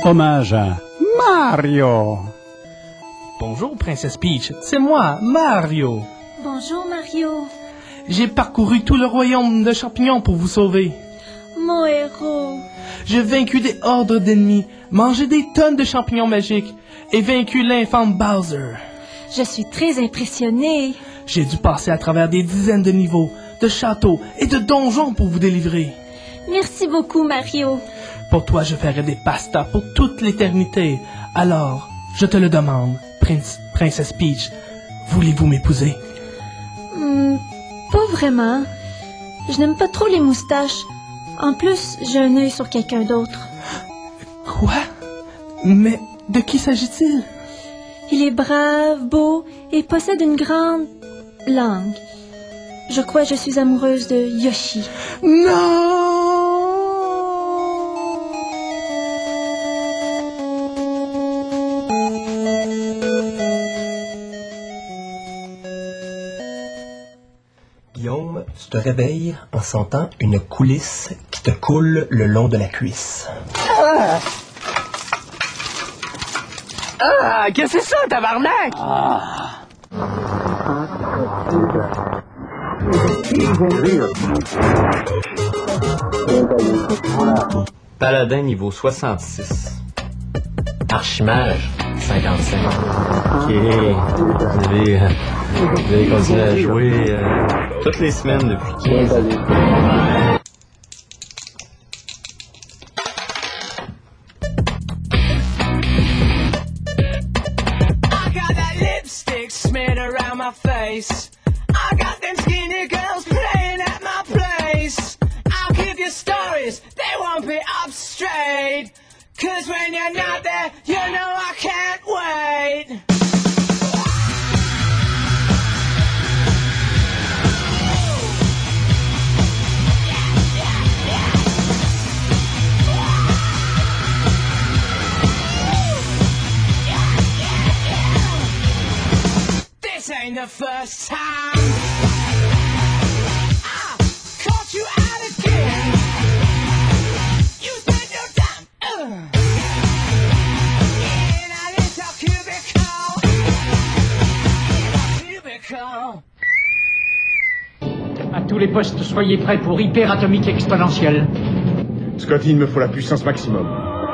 hommage à Mario. Bonjour, Princesse Peach. C'est moi, Mario. Bonjour, Mario. J'ai parcouru tout le royaume de champignons pour vous sauver. Mon héros. J'ai vaincu des hordes d'ennemis, mangé des tonnes de champignons magiques et vaincu l'infâme Bowser. Je suis très impressionnée. J'ai dû passer à travers des dizaines de niveaux, de châteaux et de donjons pour vous délivrer. Merci beaucoup, Mario. Pour toi, je ferai des pastas pour toute l'éternité. Alors, je te le demande, Princesse Peach, voulez-vous m'épouser? Pas vraiment. Je n'aime pas trop les moustaches. En plus, j'ai un œil sur quelqu'un d'autre. Quoi? Mais de qui s'agit-il? Il est brave, beau et possède une grande langue. Je crois que je suis amoureuse de Yoshi. Non! Guillaume, tu te réveilles en sentant une coulisse qui te coule le long de la cuisse. Ah, qu'est-ce que c'est ça, tabarnak? Paladin niveau 66. Archimage, 55. Ok. Vous avez continué à jouer toutes les semaines depuis 15 ans. I got that lipstick smeared around my face. I got them skinny girls playing at my place. I'll give you stories, they won't be up straight. 'Cause when you're not there, you know I can't wait. This ain't the first time I caught you out again. You spent your time in a little cubicle. À tous les postes, soyez prêts pour hyperatomique exponentielle. Scotty, il me faut la puissance maximum.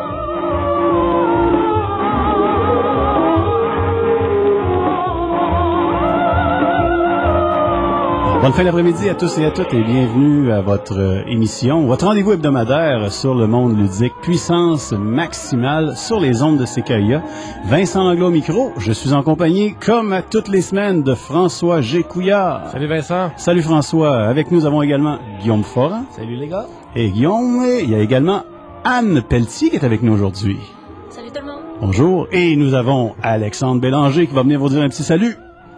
Bonne fin d'après-midi à tous et à toutes et bienvenue à votre émission, votre rendez-vous hebdomadaire sur le monde ludique, puissance maximale sur les ondes de CKIA. Vincent Langlois au micro, je suis en compagnie, comme à toutes les semaines, de François Gécouillard. Salut Vincent. Salut François. Avec nous avons également Guillaume Foran. Salut les gars. Et Guillaume, il y a également Anne Pelletier qui est avec nous aujourd'hui. Salut tout le monde. Bonjour. Et nous avons Alexandre Bélanger qui va venir vous dire un petit salut.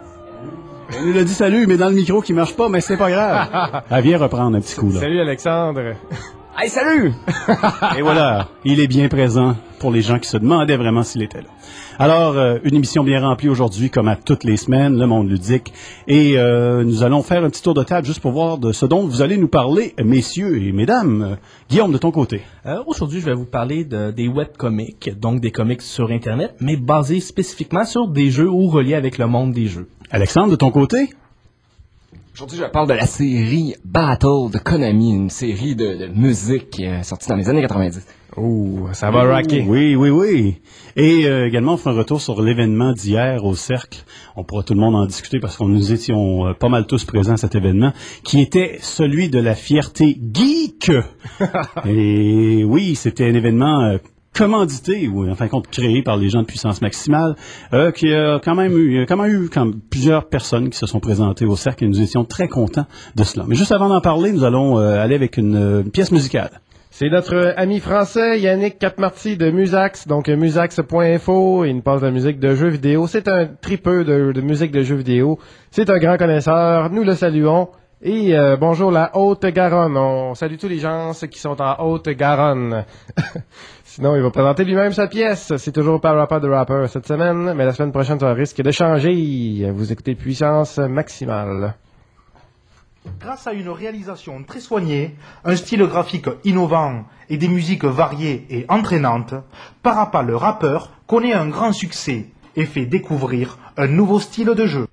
Il nous a dit salut, mais dans le micro qui marche pas, mais c'est pas grave. Elle vient reprendre un petit coup, là. Salut Alexandre. Hey, salut! Et voilà, il est bien présent pour les gens qui se demandaient vraiment s'il était là. Alors, une émission bien remplie aujourd'hui, comme à toutes les semaines, le monde ludique. Et nous allons faire un petit tour de table juste pour voir de ce dont vous allez nous parler, messieurs et mesdames. Guillaume, de ton côté. Aujourd'hui, je vais vous parler des webcomics, donc des comics sur Internet, mais basés spécifiquement sur des jeux ou reliés avec le monde des jeux. Alexandre, de ton côté? Aujourd'hui, je parle de la série Battle de Konami, une série de musique sortie dans les années 90. Oh, ça va rocker. Oui. Et également, on fera un retour sur l'événement d'hier au Cercle. On pourra tout le monde en discuter parce qu'on nous étions pas mal tous présents à cet événement, qui était celui de la fierté geek. Et oui, c'était un événement commandité ou en fin de compte créé par les gens de Puissance Maximale, qui a quand même eu plusieurs personnes qui se sont présentées au cercle et nous étions très contents de cela. Mais juste avant d'en parler, nous allons aller avec une pièce musicale. C'est notre ami français Yannick Capmarty de Musax, donc musax.info, il nous passe de la musique de jeux vidéo. C'est un tripeux de musique de jeux vidéo. C'est un grand connaisseur, nous le saluons. Et bonjour la Haute-Garonne, on salue tous les gens qui sont en Haute-Garonne. Sinon, il va présenter lui-même sa pièce. C'est toujours pas Rapper de Rapper cette semaine, mais la semaine prochaine, ça risque de changer. Vous écoutez Puissance Maximale. Grâce à une réalisation très soignée, un style graphique innovant et des musiques variées et entraînantes, Parappa le rappeur connaît un grand succès et fait découvrir un nouveau style de jeu.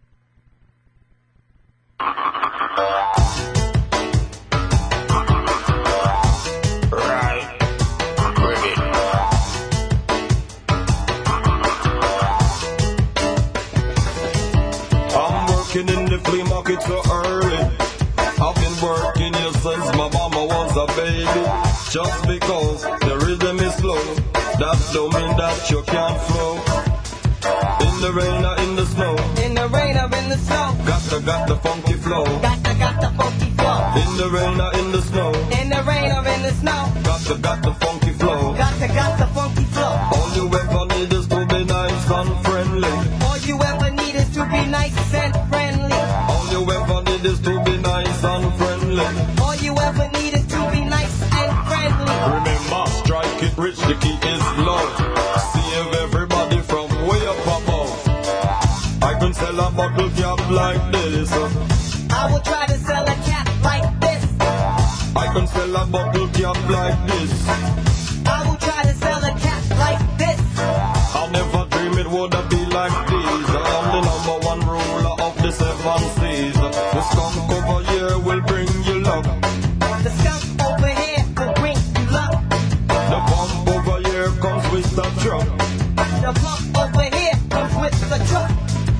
In the flea market so early. I've been working here since my mama was a baby. Just because the rhythm is slow, that don't mean that you can't flow. In the rain or in the snow, in the rain or in the snow, got the funky flow. Got the funky flow. In the rain or in the snow, in the rain or in the snow, got the funky flow. Got the funky flow. All you ever need is to be nice and friendly. All you ever need is to be nice and friendly. All you ever need is to be nice and friendly. All you ever need is to be nice and friendly. Remember, strike it rich, the key is love. Save everybody from way up above. I can sell a bottle cap like this. I will try to sell a cap like this. I can sell a bottle cap like this. I will try to sell a cap like this. I never dream it would be like this. I'm the number one ruler of the 7 seas. The skunk over here will bring you luck. The skunk over here will bring you luck. The pump over here comes with the truck. The pump over here comes with the truck.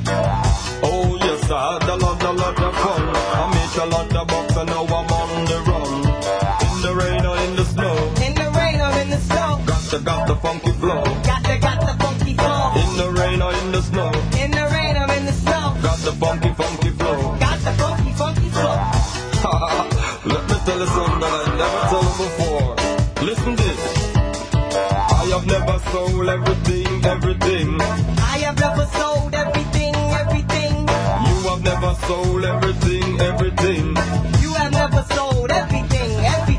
Oh yes, I had a lot of fun. I made a lot of bucks and now I'm on the run. In the rain or in the snow, in the rain or in the snow, got the funky flow. Got the funky flow. In the rain or in the snow, in the rain or in the snow, got the funky flow. Got the funky flow. Let me tell you something that I never told you before. Listen this. I have never sold everything. I have never sold everything. You have never sold everything. You have never sold everything.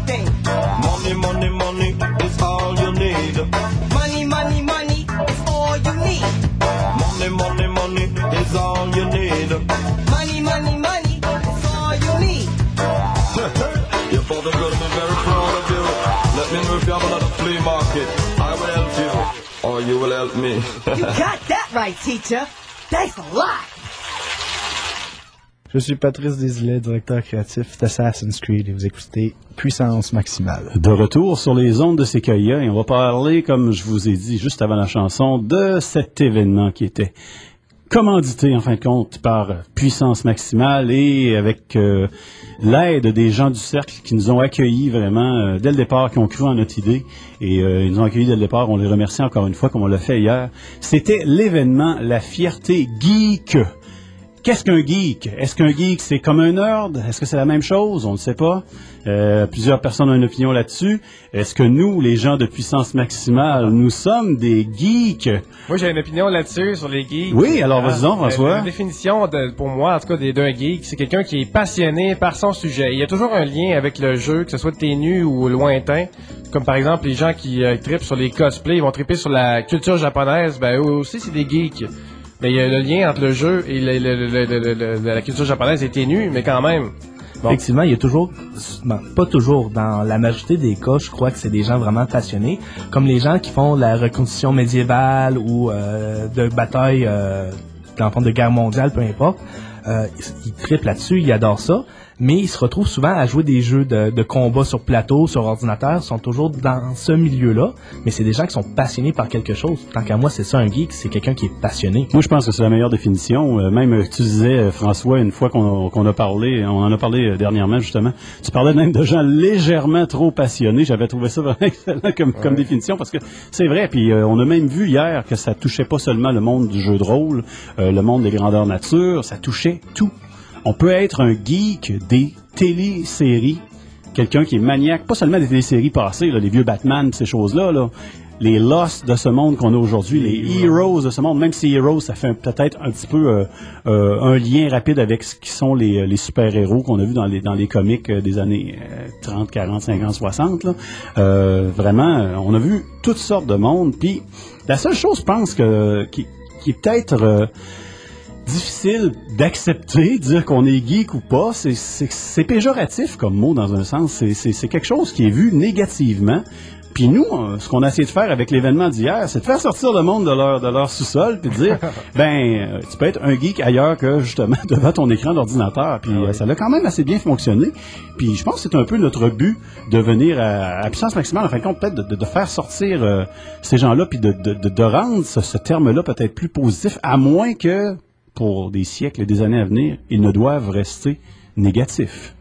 Money is all you need. Money is all you need. Money is all you need. Money is all you need. Your father gonna be very proud of you. Let me know if you have another flea market. I will help you, or you will help me. You got that right, teacher. Thanks a lot. Je suis Patrice Desilets, directeur créatif d'Assassin's Creed et vous écoutez Puissance Maximale. De retour sur les ondes de Séquoia et on va parler, comme je vous ai dit juste avant la chanson, de cet événement qui était commandité en fin de compte par Puissance Maximale et avec l'aide des gens du cercle qui nous ont accueillis vraiment dès le départ, qui ont cru en notre idée et ils nous ont accueillis dès le départ. On les remercie encore une fois comme on l'a fait hier. C'était l'événement La Fierté Geek. Qu'est-ce qu'un geek? Est-ce qu'un geek, c'est comme un nerd? Est-ce que c'est la même chose? On ne sait pas. Plusieurs personnes ont une opinion là-dessus. Est-ce que nous, les gens de Puissance Maximale, nous sommes des geeks? Moi, j'ai une opinion là-dessus, sur les geeks. Oui, alors vas-y donc, François. La définition, pour moi, en tout cas, d'un geek, c'est quelqu'un qui est passionné par son sujet. Il y a toujours un lien avec le jeu, que ce soit ténu ou lointain. Comme par exemple, les gens qui trippent sur les cosplays, ils vont tripper sur la culture japonaise. Ben, eux aussi, c'est des geeks. Mais il y a le lien entre le jeu et la culture japonaise est ténu, mais quand même. Bon. Effectivement, il y a toujours, pas toujours, dans la majorité des cas, je crois que c'est des gens vraiment passionnés, comme les gens qui font la reconstitution médiévale ou de bataille, dans le fond de guerre mondiale, peu importe. Ils trippent là-dessus, ils adorent ça, mais ils se retrouvent souvent à jouer des jeux de combat sur plateau, sur ordinateur, ils sont toujours dans ce milieu-là, mais c'est des gens qui sont passionnés par quelque chose. Tant qu'à moi, c'est ça un geek, c'est quelqu'un qui est passionné. Moi, je pense que c'est la meilleure définition. Même, tu disais, François, une fois qu'on a parlé, on en a parlé dernièrement, justement, tu parlais même de gens légèrement trop passionnés. J'avais trouvé ça vraiment excellent comme définition, parce que c'est vrai, puis on a même vu hier que ça touchait pas seulement le monde du jeu de rôle, le monde des grandeurs nature, ça touchait tout. On peut être un geek des téléséries, quelqu'un qui est maniaque, pas seulement des téléséries passées, là, les vieux Batman, ces choses-là, là, les Lost de ce monde qu'on a aujourd'hui, les Heroes de ce monde, même si Heroes, ça fait peut-être un petit peu un lien rapide avec ce qui sont les super-héros qu'on a vus dans les comics des années 30, 40, 50, 60. Là. Vraiment, on a vu toutes sortes de mondes. Puis la seule chose, je pense, qui est peut-être... difficile d'accepter, dire qu'on est geek ou pas. C'est péjoratif comme mot dans un sens. C'est quelque chose qui est vu négativement. Puis nous, ce qu'on a essayé de faire avec l'événement d'hier, c'est de faire sortir le monde de leur sous-sol puis de dire, tu peux être un geek ailleurs que justement devant ton écran d'ordinateur. Puis ça a quand même assez bien fonctionné. Puis je pense que c'est un peu notre but de venir à puissance maximale, en fin de compte, peut-être de faire sortir ces gens-là puis de rendre ce terme-là peut-être plus positif, à moins que, pour des siècles et des années à venir, ils ne doivent rester négatifs.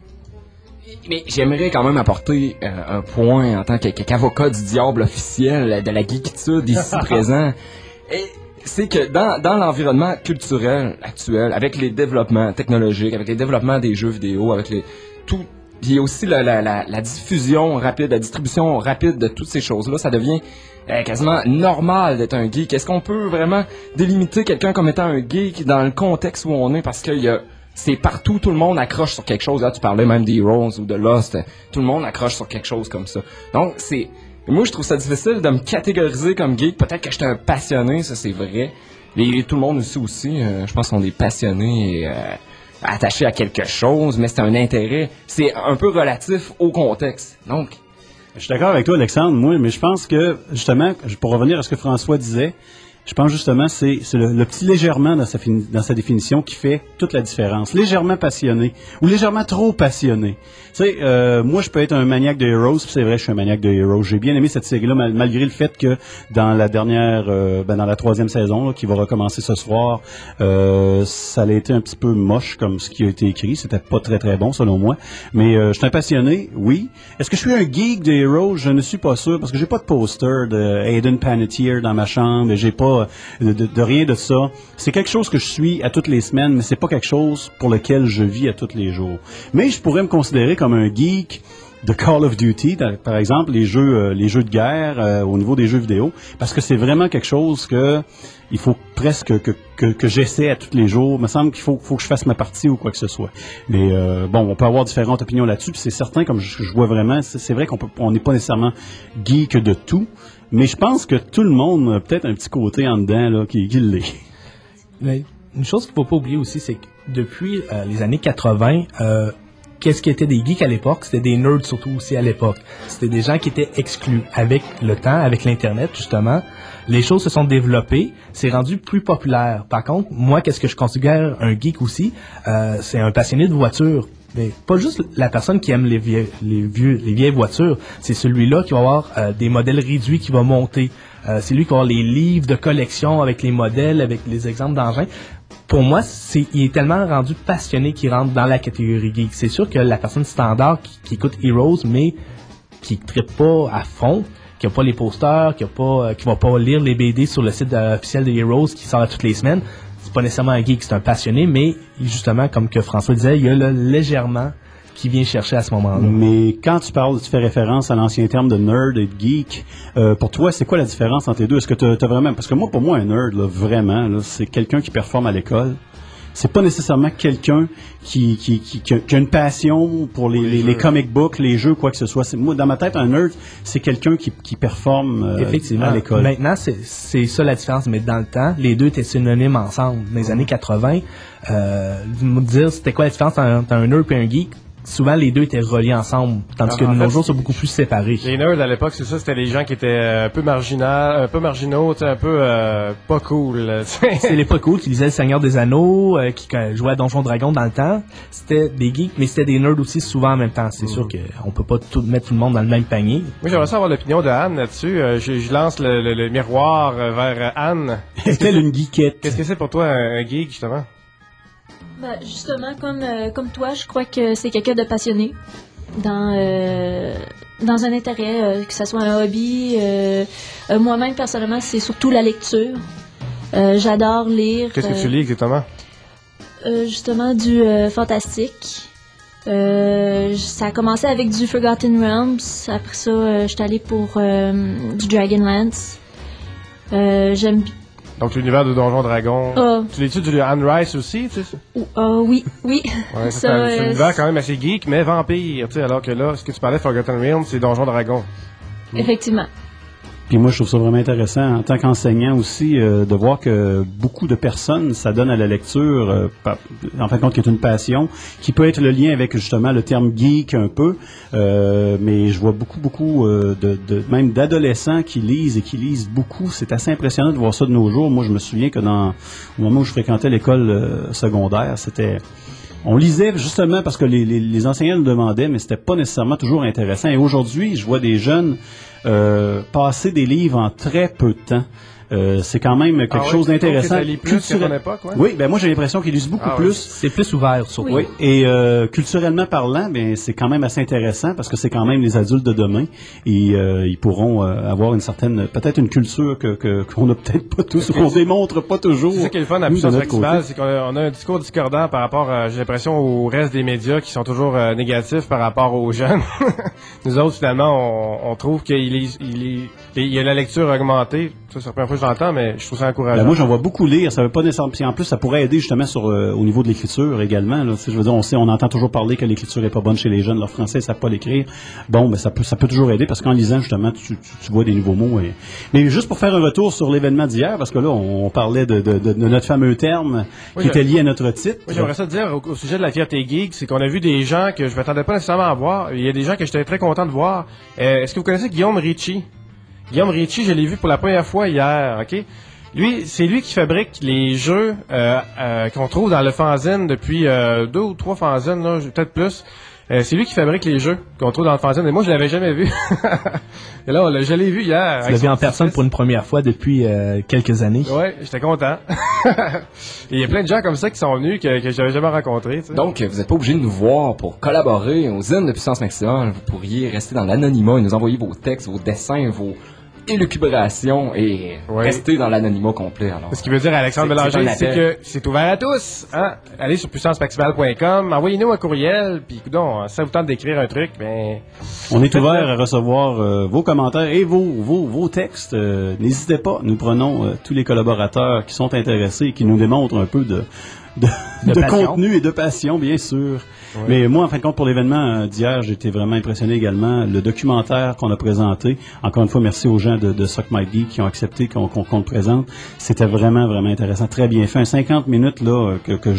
Mais j'aimerais quand même apporter un point en tant qu'avocat du diable officiel de la geekitude ici présent. Et c'est que dans l'environnement culturel actuel, avec les développements technologiques, avec les développements des jeux vidéo, avec tout, il y a aussi la diffusion rapide, la distribution rapide de toutes ces choses-là, ça devient quasiment normal d'être un geek. Est-ce qu'on peut vraiment délimiter quelqu'un comme étant un geek dans le contexte où on est, parce qu'il y a c'est partout, tout le monde accroche sur quelque chose. Là, tu parlais même d'Heroes ou de Lost. Tout le monde accroche sur quelque chose comme ça. Donc, moi, je trouve ça difficile de me catégoriser comme geek. Peut-être que j'étais un passionné, ça, c'est vrai. Et tout le monde aussi. Je pense qu'on est passionné et attaché à quelque chose, mais c'est un intérêt. C'est un peu relatif au contexte. Donc, je suis d'accord avec toi, Alexandre, moi, mais je pense que, justement, pour revenir à ce que François disait, je pense justement c'est le petit légèrement dans sa définition qui fait toute la différence. Légèrement passionné ou légèrement trop passionné. Tu sais, moi je peux être un maniaque de Heroes, puis c'est vrai, je suis un maniaque de Heroes. J'ai bien aimé cette série-là malgré le fait que dans la dernière, dans la 3e saison là, qui va recommencer ce soir, ça a été un petit peu moche comme ce qui a été écrit. C'était pas très très bon selon moi. Mais je suis un passionné, oui. Est-ce que je suis un geek de Heroes? Je ne suis pas sûr parce que j'ai pas de poster de Hayden Panettiere dans ma chambre. Et j'ai pas de rien de ça. C'est quelque chose que je suis à toutes les semaines, mais c'est pas quelque chose pour lequel je vis à tous les jours. Mais je pourrais me considérer comme un geek de Call of Duty, par exemple, les jeux de guerre au niveau des jeux vidéo, parce que c'est vraiment quelque chose que il faut presque que j'essaie à tous les jours. Il me semble qu'il faut que je fasse ma partie ou quoi que ce soit. Mais bon, on peut avoir différentes opinions là-dessus, puis c'est certain, comme je vois vraiment, c'est vrai qu'on n'est pas nécessairement geek de tout, mais je pense que tout le monde a peut-être un petit côté en dedans là, qui l'est. Mais une chose qu'il ne faut pas oublier aussi, c'est que depuis les années 80, qu'est-ce qui était des geeks à l'époque? C'était des nerds surtout aussi à l'époque. C'était des gens qui étaient exclus. Avec le temps, avec l'Internet justement, les choses se sont développées, c'est rendu plus populaire. Par contre, moi, qu'est-ce que je considère un geek aussi? C'est un passionné de voitures. Mais pas juste la personne qui aime les vieilles voitures, c'est celui-là qui va avoir des modèles réduits qui va monter. C'est lui qui va avoir les livres de collection avec les modèles, avec les exemples d'engins. Pour moi, il est tellement rendu passionné qu'il rentre dans la catégorie geek. C'est sûr que la personne standard qui écoute Heroes, mais qui ne trippe pas à fond, qui n'a pas les posters, qui va pas lire les BD sur le site officiel de Heroes qui sort toutes les semaines, c'est pas nécessairement un geek, c'est un passionné, mais justement, comme que François disait, il y a le légèrement qui vient chercher à ce moment-là. Mais quand tu fais référence à l'ancien terme de nerd et de geek, pour toi, c'est quoi la différence entre les deux? Est-ce que tu as vraiment... Parce que pour moi, un nerd, là, vraiment, là, c'est quelqu'un qui performe à l'école. C'est pas nécessairement quelqu'un qui a une passion pour les comic books, les jeux, quoi que ce soit. Moi, dans ma tête, un nerd, c'est quelqu'un qui performe effectivement à l'école. Maintenant, c'est ça la différence. Mais dans le temps, les deux étaient synonymes ensemble. Dans les années 80, me dire c'était quoi la différence entre un nerd et un geek, souvent les deux étaient reliés ensemble, tandis que de nos jours, c'est beaucoup plus séparés. Les nerds à l'époque, c'est ça, c'était les gens qui étaient un peu marginaux, un peu pas cool. C'est les pas cool qui lisaient Le Seigneur des Anneaux, qui jouaient à Donjons Dragons dans le temps. C'était des geeks, mais c'était des nerds aussi souvent en même temps. C'est sûr qu'on peut pas mettre tout le monde dans le même panier. Moi, j'aimerais savoir l'opinion de Anne là-dessus. Je lance le miroir vers Anne. Est-elle une geekette? Qu'est-ce que c'est pour toi un geek, justement? Ben, justement, comme toi, je crois que c'est quelqu'un de passionné dans un intérêt, que ce soit un hobby. Moi-même, personnellement, c'est surtout la lecture. J'adore lire. Qu'est-ce que tu lis exactement? Justement, du fantastique. Ça a commencé avec du Forgotten Realms. Après ça, j'étais allée pour du Dragonlance. J'aime bien. Donc, l'univers de Donjons Dragons. Tu lis-tu du Anne Rice aussi, tu sais? Oui. Ouais, c'est un univers quand même assez geek, mais vampire, tu sais, alors que là, ce que tu parlais de Forgotten Realms, c'est Donjons Dragons. Effectivement. Puis moi, je trouve ça vraiment intéressant en tant qu'enseignant aussi de voir que beaucoup de personnes s'adonnent à la lecture, en fin de compte, qui est une passion, qui peut être le lien avec justement le terme geek un peu, mais je vois beaucoup même d'adolescents qui lisent et qui lisent beaucoup. C'est assez impressionnant de voir ça de nos jours. Moi, je me souviens que au moment où je fréquentais l'école secondaire, on lisait justement parce que les enseignants nous demandaient, mais c'était pas nécessairement toujours intéressant. Et aujourd'hui, je vois des jeunes passer des livres en très peu de temps. C'est quand même quelque chose d'intéressant. Oui, ben moi j'ai l'impression qu'ils lisent beaucoup plus. C'est plus ouvert surtout. Oui. Et culturellement parlant, ben c'est quand même assez intéressant parce que c'est quand même les adultes de demain et ils pourront avoir peut-être une culture qu'on n'a peut-être pas tous, qu'on démontre pas toujours. C'est ça qui est le fun à Puissance Maximale, c'est qu'on a un discours discordant par rapport, j'ai l'impression, au reste des médias qui sont toujours négatifs par rapport aux jeunes. Nous autres, finalement, on trouve qu'il y a la lecture augmentée. Ça, c'est la première fois que j'entends, mais je trouve ça encourageant. Ben moi, j'en vois beaucoup lire. Ça veut pas nécessairement. En plus, ça pourrait aider justement au niveau de l'écriture également. Là. Je veux dire, on entend toujours parler que l'écriture est pas bonne chez les jeunes. Leur français, ils savent pas l'écrire. Bon, ben ça peut toujours aider parce qu'en lisant justement, tu vois des nouveaux mots. Mais juste pour faire un retour sur l'événement d'hier, parce que là, on parlait de notre fameux terme qui était lié à notre titre. Oui, j'aimerais ça dire au sujet de la fierté geek, c'est qu'on a vu des gens que je m'attendais pas nécessairement à voir. Il y a des gens que j'étais très content de voir. Est-ce que vous connaissez Guillaume Ritchie? Guillaume Ritchie, je l'ai vu pour la première fois hier, OK? C'est lui qui fabrique les jeux qu'on trouve dans le fanzine depuis 2 ou 3 fanzines, là, peut-être plus. C'est lui qui fabrique les jeux qu'on trouve dans le fanzine. Et moi, je l'avais jamais vu. Et là, je l'ai vu hier. Tu l'as vu en personne pour une première fois depuis quelques années. Oui, j'étais content. Il y a plein de gens comme ça qui sont venus que je n'avais jamais rencontrés. T'sais. Donc, vous n'êtes pas obligé de nous voir pour collaborer aux Zines de Puissance Maximale. Vous pourriez rester dans l'anonymat et nous envoyer vos textes, vos dessins, vos élucubrations et rester dans l'anonymat complet. Alors, ce qui veut dire, Alexandre Bélanger, c'est que c'est ouvert à tous. Hein? Allez sur puissancemaximale.com, envoyez-nous un courriel, puis écoutons, si ça vous tente d'écrire un truc, ben... On est ouvert à recevoir vos commentaires et vos textes. N'hésitez pas, nous prenons tous les collaborateurs qui sont intéressés et qui nous démontrent un peu de contenu et de passion, bien sûr. Oui. Mais moi, en fin de compte, pour l'événement d'hier, j'ai été vraiment impressionné également. Le documentaire qu'on a présenté, encore une fois, merci aux gens de Suck My Geek qui ont accepté qu'on le présente. C'était vraiment, vraiment intéressant. Très bien fait. 50 minutes là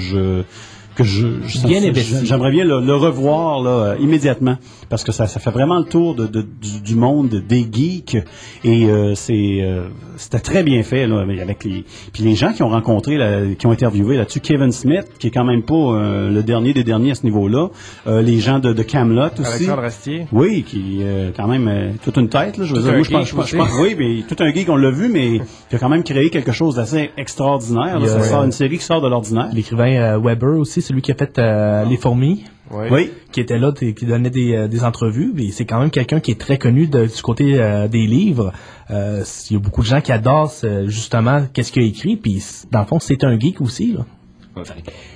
j'aimerais bien le revoir là, immédiatement parce que ça fait vraiment le tour du monde des geeks et c'était très bien fait là avec les gens qui ont rencontré qui ont interviewé là-dessus, Kevin Smith qui est quand même pas le dernier des derniers à ce niveau-là, les gens de Camelot aussi, Alexandre Astier, oui, qui quand même toute une tête là, je veux dire, moi je pense oui, mais tout un geek on l'a vu, mais qui a quand même créé quelque chose d'assez extraordinaire là, ça sort une série qui sort de l'ordinaire. L'écrivain Weber aussi, celui qui a fait Les Fourmis, qui était là, qui donnait des entrevues. Et c'est quand même quelqu'un qui est très connu du côté des livres. Il y a beaucoup de gens qui adorent justement qu'est-ce qu'il a écrit. Puis dans le fond, c'est un geek aussi. Là.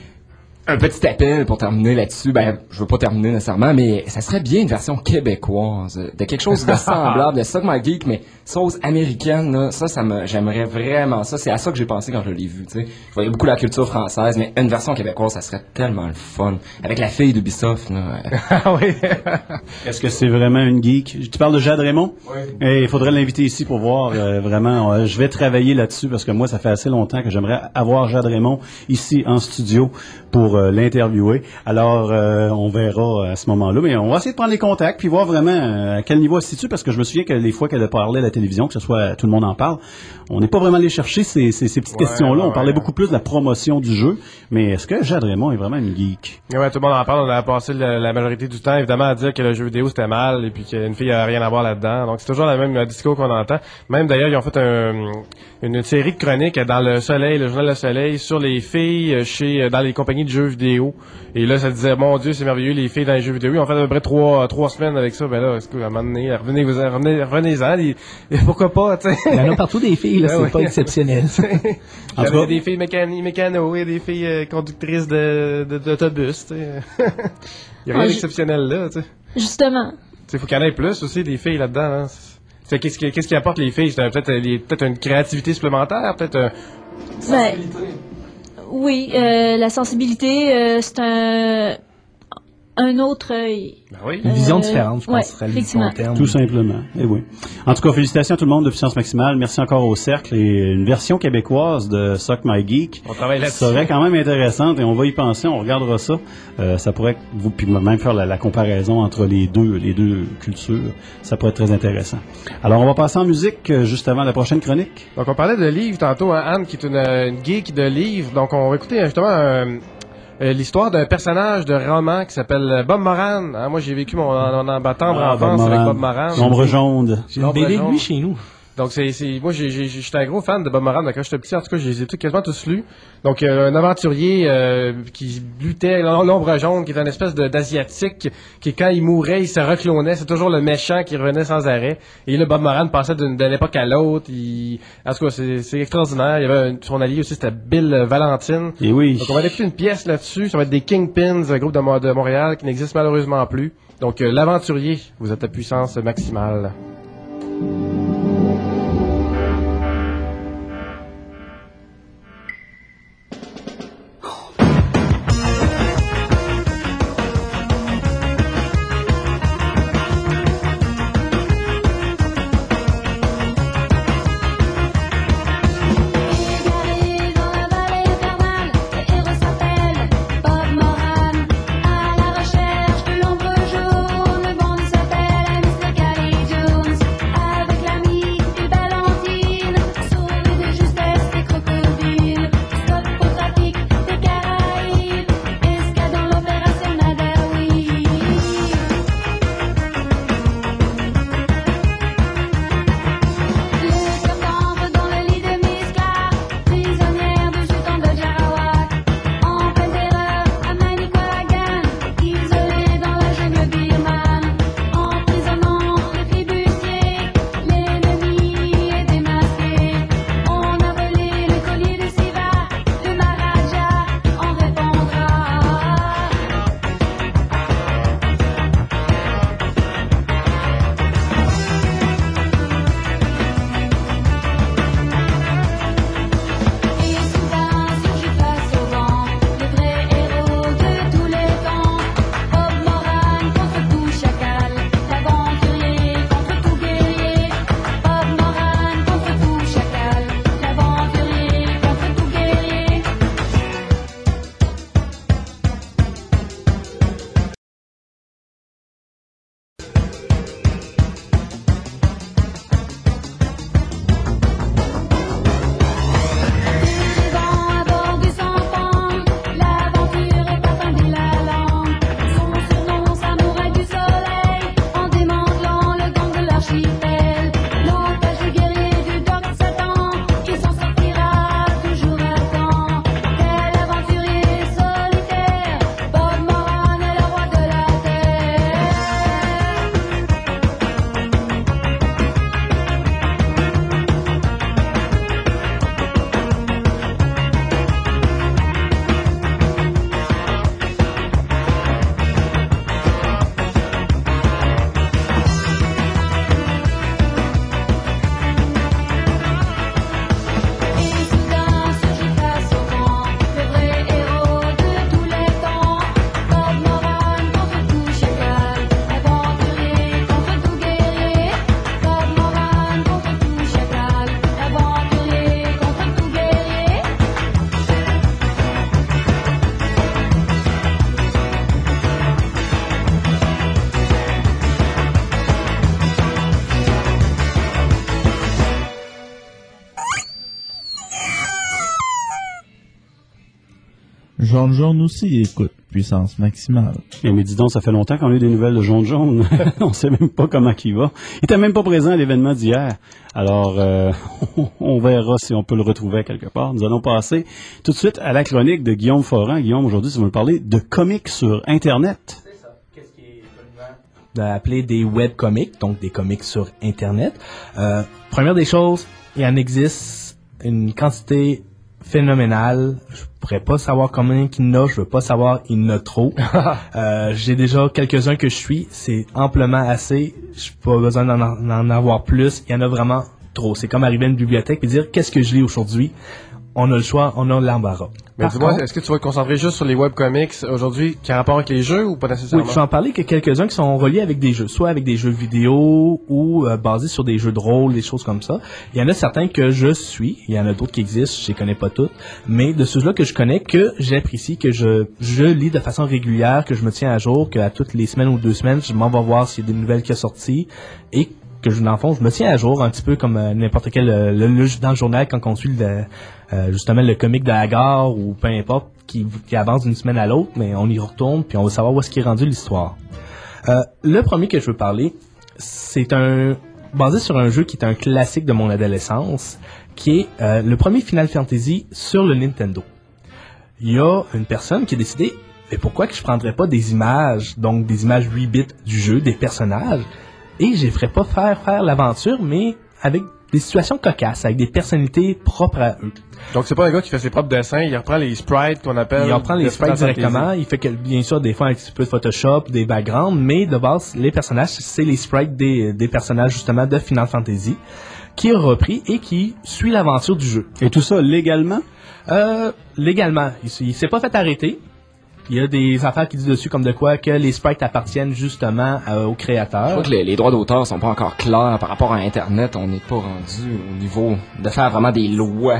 Un petit appel pour terminer là-dessus. Ben, je veux pas terminer nécessairement, mais ça serait bien une version québécoise de quelque chose de semblable, de Suck My Geek, mais sauce américaine. Là, j'aimerais vraiment ça. C'est à ça que j'ai pensé quand je l'ai vu. Tu sais, je voyais beaucoup la culture française, mais une version québécoise, ça serait tellement le fun. Avec la fille d'Ubisoft. Ah oui. Est-ce que c'est vraiment une geek? Tu parles de Jade Raymond? Oui. Et il faudrait l'inviter ici pour voir vraiment. Je vais travailler là-dessus parce que moi, ça fait assez longtemps que j'aimerais avoir Jade Raymond ici en studio pour l'interviewer. Alors, on verra à ce moment-là. Mais on va essayer de prendre les contacts puis voir vraiment à quel niveau elle se situe parce que je me souviens que les fois qu'elle a parlé à la télévision, que ce soit Tout le monde en parle, on n'est pas vraiment allé chercher ces petites questions-là. On parlait beaucoup plus de la promotion du jeu. Mais est-ce que Jade Raymond est vraiment une geek? Ouais, tout le monde en parle. On a passé la majorité du temps, évidemment, à dire que le jeu vidéo, c'était mal et puis qu'une fille n'a rien à voir là-dedans. Donc, c'est toujours le même discours qu'on entend. Même, d'ailleurs, ils ont fait une série de chroniques dans Le Soleil, le journal Le Soleil, sur les filles dans les compagnies de jeux vidéo. Et là, ça disait, mon Dieu, c'est merveilleux, les filles dans les jeux vidéo. Ils ont fait à peu près 3 semaines avec ça. Ben là, à un moment donné, revenez-en. Pourquoi pas, tu sais. Il y en a partout des filles, là, c'est pas exceptionnel. Il y a des filles mécano et des filles conductrices d'autobus, tu sais. Il y a rien d'exceptionnel là, tu sais. Justement. Il faut qu'il y en ait plus aussi, des filles là-dedans. Hein. Qu'est-ce qui apporte les filles? C'est peut-être une créativité supplémentaire, peut-être une sensibilité. Oui, la sensibilité, c'est un autre œil. Ben oui. Une vision différente, je pense, ouais, serait le effectivement. bon terme. Tout simplement. Et oui. En tout cas, félicitations à tout le monde de Puissance Maximale. Merci encore au Cercle et une version québécoise de Suck My Geek. On travaille là-dessus. Serait quand même intéressante et on va y penser, on regardera ça. Ça pourrait, vous puis même faire la comparaison entre les deux cultures. Ça pourrait être très intéressant. Alors, on va passer en musique juste avant la prochaine chronique. Donc, on parlait de livres tantôt, hein, Anne, qui est une geek de livres. Donc, on va écouter justement l'histoire d'un personnage de roman qui s'appelle Bob Moran. Hein, moi, j'ai vécu mon tendre enfance avec Bob Moran. L'ombre jaune. J'ai une BD de lui chez nous. Donc, moi, j'étais un gros fan de Bob Moran. Quand j'étais petit, en tout cas, je les ai quasiment tous lus. Donc, un aventurier qui luttait, l'ombre jaune, qui est une espèce d'asiatique, qui, quand il mourait, il se reclonait. C'est toujours le méchant qui revenait sans arrêt. Et là, Bob Moran passait d'une époque à l'autre. En tout cas, c'est extraordinaire. Il y avait son allié aussi, c'était Bill Valentine. Et oui. Donc, on va écouter une pièce là-dessus. Ça va être des Kingpins, un groupe de Montréal qui n'existe malheureusement plus. Donc, l'aventurier, vous êtes à puissance maximale. Jaune Jaune aussi écoute puissance maximale. Mais dis donc, ça fait longtemps qu'on a eu des nouvelles de Jaune Jaune. On sait même pas comment il va. Il était même pas présent à l'événement d'hier. Alors, on verra si on peut le retrouver quelque part. Nous allons passer tout de suite à la chronique de Guillaume Foran. Guillaume, aujourd'hui, tu vas nous parler de comics sur Internet. C'est ça. Qu'est-ce qui est d'appeler des webcomics, donc des comics sur Internet. Première des choses, il y en existe une quantité phénoménale. Je pourrais pas savoir combien il y en a, je veux pas savoir il y en a trop. J'ai déjà quelques-uns que je suis, c'est amplement assez, j'ai pas besoin d'en avoir plus, il y en a vraiment trop. C'est comme arriver à une bibliothèque et dire qu'est-ce que je lis aujourd'hui. on a le choix, on a l'embarras. Mais Par dis-moi, contre- est-ce que tu vas te concentrer juste sur les webcomics aujourd'hui qui a rapport avec les jeux ou pas nécessairement? Oui, je vais en parler que quelques-uns qui sont reliés avec des jeux, soit avec des jeux vidéo ou basés sur des jeux de rôle, des choses comme ça. Il y en a certains que je suis, il y en a d'autres qui existent, je les connais pas toutes, mais de ceux-là que je connais, que j'apprécie, que je lis de façon régulière, que je me tiens à jour, qu'à toutes les semaines ou 2 semaines, je m'en vais voir s'il y a des nouvelles qui sont sorties et que dans le fond, je me tiens à jour un petit peu comme n'importe quel dans le journal quand on suit justement le comic de la gare ou peu importe qui avance d'une semaine à l'autre, mais on y retourne puis on veut savoir où est-ce qui est rendu l'histoire. Le premier que je veux parler, c'est basé sur un jeu qui est un classique de mon adolescence, qui est le premier Final Fantasy sur le Nintendo. Il y a une personne qui a décidé, mais pourquoi que je prendrais pas des images, donc des images 8 bits du jeu, des personnages, et je les ferais pas faire l'aventure, mais avec des situations cocasses, avec des personnalités propres à eux. Donc c'est pas un gars qui fait ses propres dessins, il reprend les sprites qu'on appelle. Il reprend les de sprites Final directement, Fantasy. il fait que, bien sûr des fois un petit peu de Photoshop, des backgrounds, mais de base, les personnages, c'est les sprites des personnages justement de Final Fantasy, qui est repris et qui suit l'aventure du jeu. Et tout ça légalement? Légalement. Il s'est pas fait arrêter. Il y a des affaires qui disent dessus comme de quoi que les sprites appartiennent justement au créateur. Je crois que les droits d'auteur sont pas encore clairs par rapport à Internet. On n'est pas rendu au niveau de faire vraiment des lois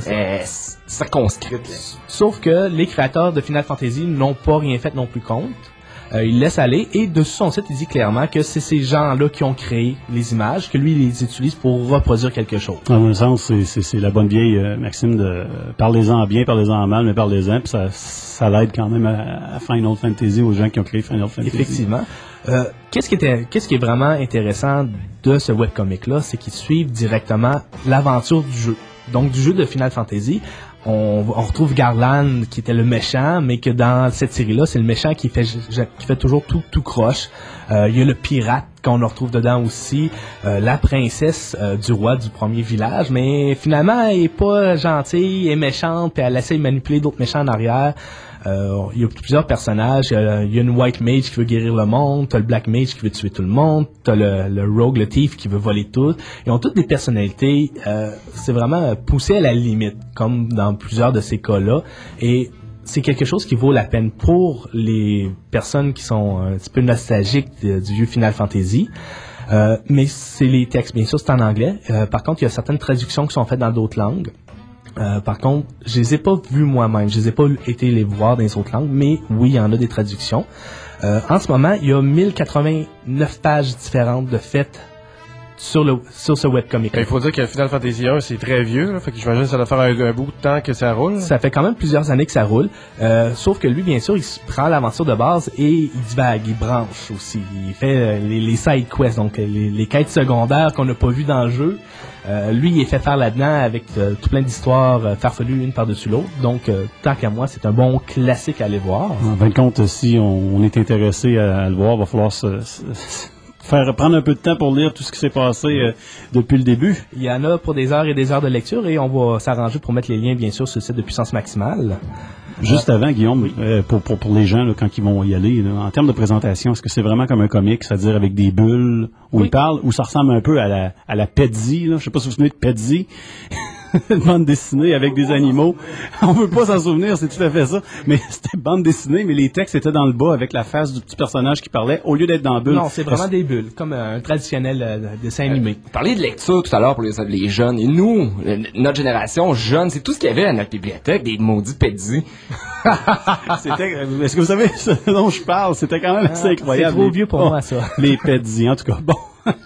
circonscrites. Là. Sauf que les créateurs de Final Fantasy n'ont pas rien fait non plus contre. Il laisse aller et dessus son site il dit clairement que c'est ces gens-là qui ont créé les images, que lui il les utilise pour reproduire quelque chose. À mon sens, c'est la bonne vieille maxime de parlez-en bien, parlez-en mal, mais parlez-en, puis ça l'aide quand même à Final Fantasy, aux gens qui ont créé Final Fantasy. Effectivement. Qu'est-ce qui est vraiment intéressant de ce webcomic-là, c'est qu'ils suivent directement l'aventure du jeu. Donc du jeu de Final Fantasy. On retrouve Garland qui était le méchant, mais que dans cette série-là, c'est le méchant qui fait toujours tout croche. Il y a le pirate qu'on retrouve dedans aussi, la princesse du roi du premier village, mais finalement elle est pas gentille, elle est méchante, puis elle essaie de manipuler d'autres méchants en arrière. Il y a plusieurs personnages. Il y a une White Mage qui veut guérir le monde, t'as le Black Mage qui veut tuer tout le monde, t'as le Rogue, le Thief qui veut voler tout. Ils ont toutes des personnalités. C'est vraiment poussé à la limite, comme dans plusieurs de ces cas-là. Et c'est quelque chose qui vaut la peine pour les personnes qui sont un petit peu nostalgiques du vieux Final Fantasy. Mais c'est les textes, bien sûr, c'est en anglais. Par contre, il y a certaines traductions qui sont faites dans d'autres langues. Par contre, je les ai pas vus moi-même, je les ai pas été les voir dans les autres langues, mais oui, il y en a des traductions. En ce moment, il y a 1089 pages différentes de faites sur ce webcomic. Il faut dire que Final Fantasy 1, c'est très vieux, là, fait que j'imagine que ça doit faire un bout de temps que ça roule. Ça fait quand même plusieurs années que ça roule, sauf que lui, bien sûr, il se prend l'aventure de base et il divague, il branche aussi. Il fait les side quests, donc les quêtes secondaires qu'on n'a pas vues dans le jeu. Lui, il est fait faire là-dedans avec tout plein d'histoires farfelues une par-dessus l'autre. Donc, tant qu'à moi, c'est un bon classique à aller voir. En fin de compte, si on est intéressé à le voir, il va falloir prendre un peu de temps pour lire tout ce qui s'est passé depuis le début. Il y en a pour des heures et des heures de lecture et on va s'arranger pour mettre les liens, bien sûr, sur le site de Puissance Maximale. Juste avant, Guillaume, pour les gens là, quand ils vont y aller, là, en termes de présentation, est-ce que c'est vraiment comme un comic, c'est-à-dire avec des bulles où ils parlent, ou ça ressemble un peu à la Petsy, là? Je sais pas si vous vous souvenez de Petsy, une bande dessinée avec des animaux. On peut pas s'en souvenir, c'est tout à fait ça. Mais c'était bande dessinée, mais les textes étaient dans le bas avec la face du petit personnage qui parlait, au lieu d'être dans la bulle. Non, c'est vraiment des bulles, comme un traditionnel dessin animé. Parler de lecture tout à l'heure pour les jeunes. Et nous, notre génération jeune, c'est tout ce qu'il y avait à notre bibliothèque, des maudits Petsy. Est-ce que vous savez ce dont je parle? C'était quand même assez incroyable. C'est trop vieux pour moi, ça. Les Petsy, en tout cas. Bon.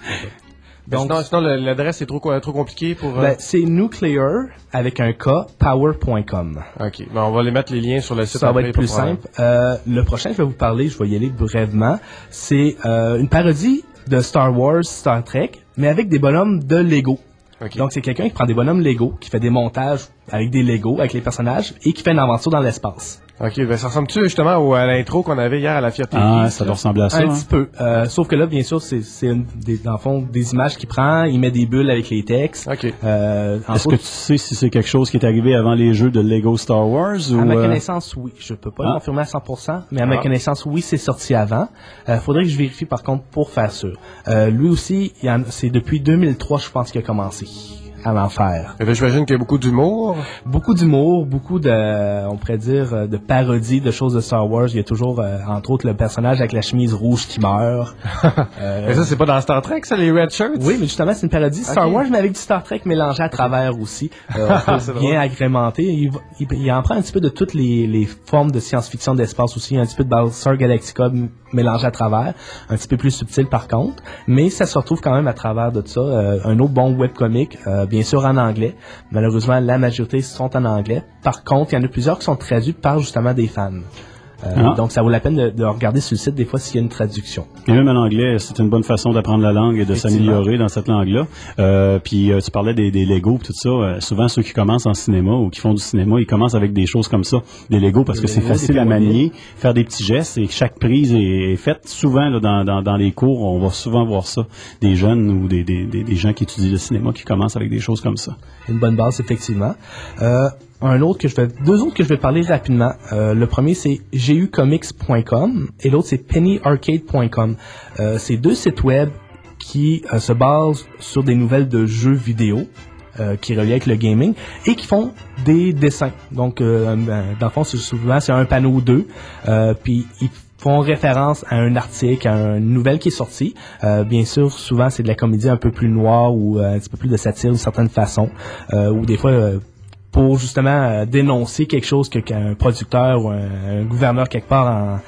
Donc, sinon l'adresse est trop compliquée pour... c'est nuclear, avec un K, power.com. OK. On va les mettre les liens sur le site. Ça va être plus simple. Le prochain, je vais vous parler, je vais y aller brièvement. C'est une parodie de Star Wars, Star Trek, mais avec des bonhommes de Lego. Okay. Donc, c'est quelqu'un qui prend des bonhommes Lego, qui fait des montages avec des Lego, avec les personnages, et qui fait une aventure dans l'espace. OK, ben ça ressemble-tu justement à l'intro qu'on avait hier à la Fierté Geek? Ça doit ressembler à ça. Un petit peu. Sauf que là, bien sûr, c'est dans le fond des images qu'il prend, il met des bulles avec les textes. OK. Est-ce que tu sais si c'est quelque chose qui est arrivé avant les jeux de Lego Star Wars? À ma connaissance, oui. Je peux pas le confirmer à 100%, mais à ma connaissance, oui, c'est sorti avant. Faudrait que je vérifie par contre pour faire sûr. Lui aussi, c'est depuis 2003, je pense, qu'il a commencé à l'enfer. Et là, j'imagine qu'il y a beaucoup d'humour. Beaucoup d'humour, beaucoup de, on pourrait dire, de parodies de choses de Star Wars. Il y a toujours, entre autres, le personnage avec la chemise rouge qui meurt. Mais ça, c'est pas dans Star Trek, ça, les Red Shirts? Oui, mais justement, c'est une parodie de Star Wars, mais avec du Star Trek mélangé à travers aussi. Bien agrémenté. Il en prend un petit peu de toutes les formes de science-fiction d'espace aussi. Un petit peu de Battlestar Galactica mélangé à travers. Un petit peu plus subtil par contre. Mais ça se retrouve quand même à travers de ça. Un autre bon webcomic, bien sûr en anglais. Malheureusement, la majorité sont en anglais. Par contre, il y en a plusieurs qui sont traduits par justement des fans. Donc, ça vaut la peine de regarder sur le site des fois s'il y a une traduction. Et même en anglais, c'est une bonne façon d'apprendre la langue et de s'améliorer dans cette langue-là. Puis tu parlais des Legos tout ça. Souvent, ceux qui commencent en cinéma ou qui font du cinéma, ils commencent avec des choses comme ça, des Legos, parce que c'est facile à manier, faire des petits gestes et chaque prise est faite. Souvent, là, dans les cours, on va souvent voir ça. Des jeunes ou des gens qui étudient le cinéma qui commencent avec des choses comme ça. Une bonne base, effectivement. Deux autres que je vais parler rapidement. Le premier, c'est gucomics.com et l'autre, c'est pennyarcade.com. C'est deux sites web qui se basent sur des nouvelles de jeux vidéo qui relient avec le gaming et qui font des dessins. Donc, dans le fond, souvent, c'est un panneau ou deux. Puis, ils font référence à un article, à une nouvelle qui est sortie. Bien sûr, souvent, c'est de la comédie un peu plus noire ou un petit peu plus de satire d'une certaine façon. Ou des fois... pour justement dénoncer quelque chose qu'un producteur ou un gouverneur quelque part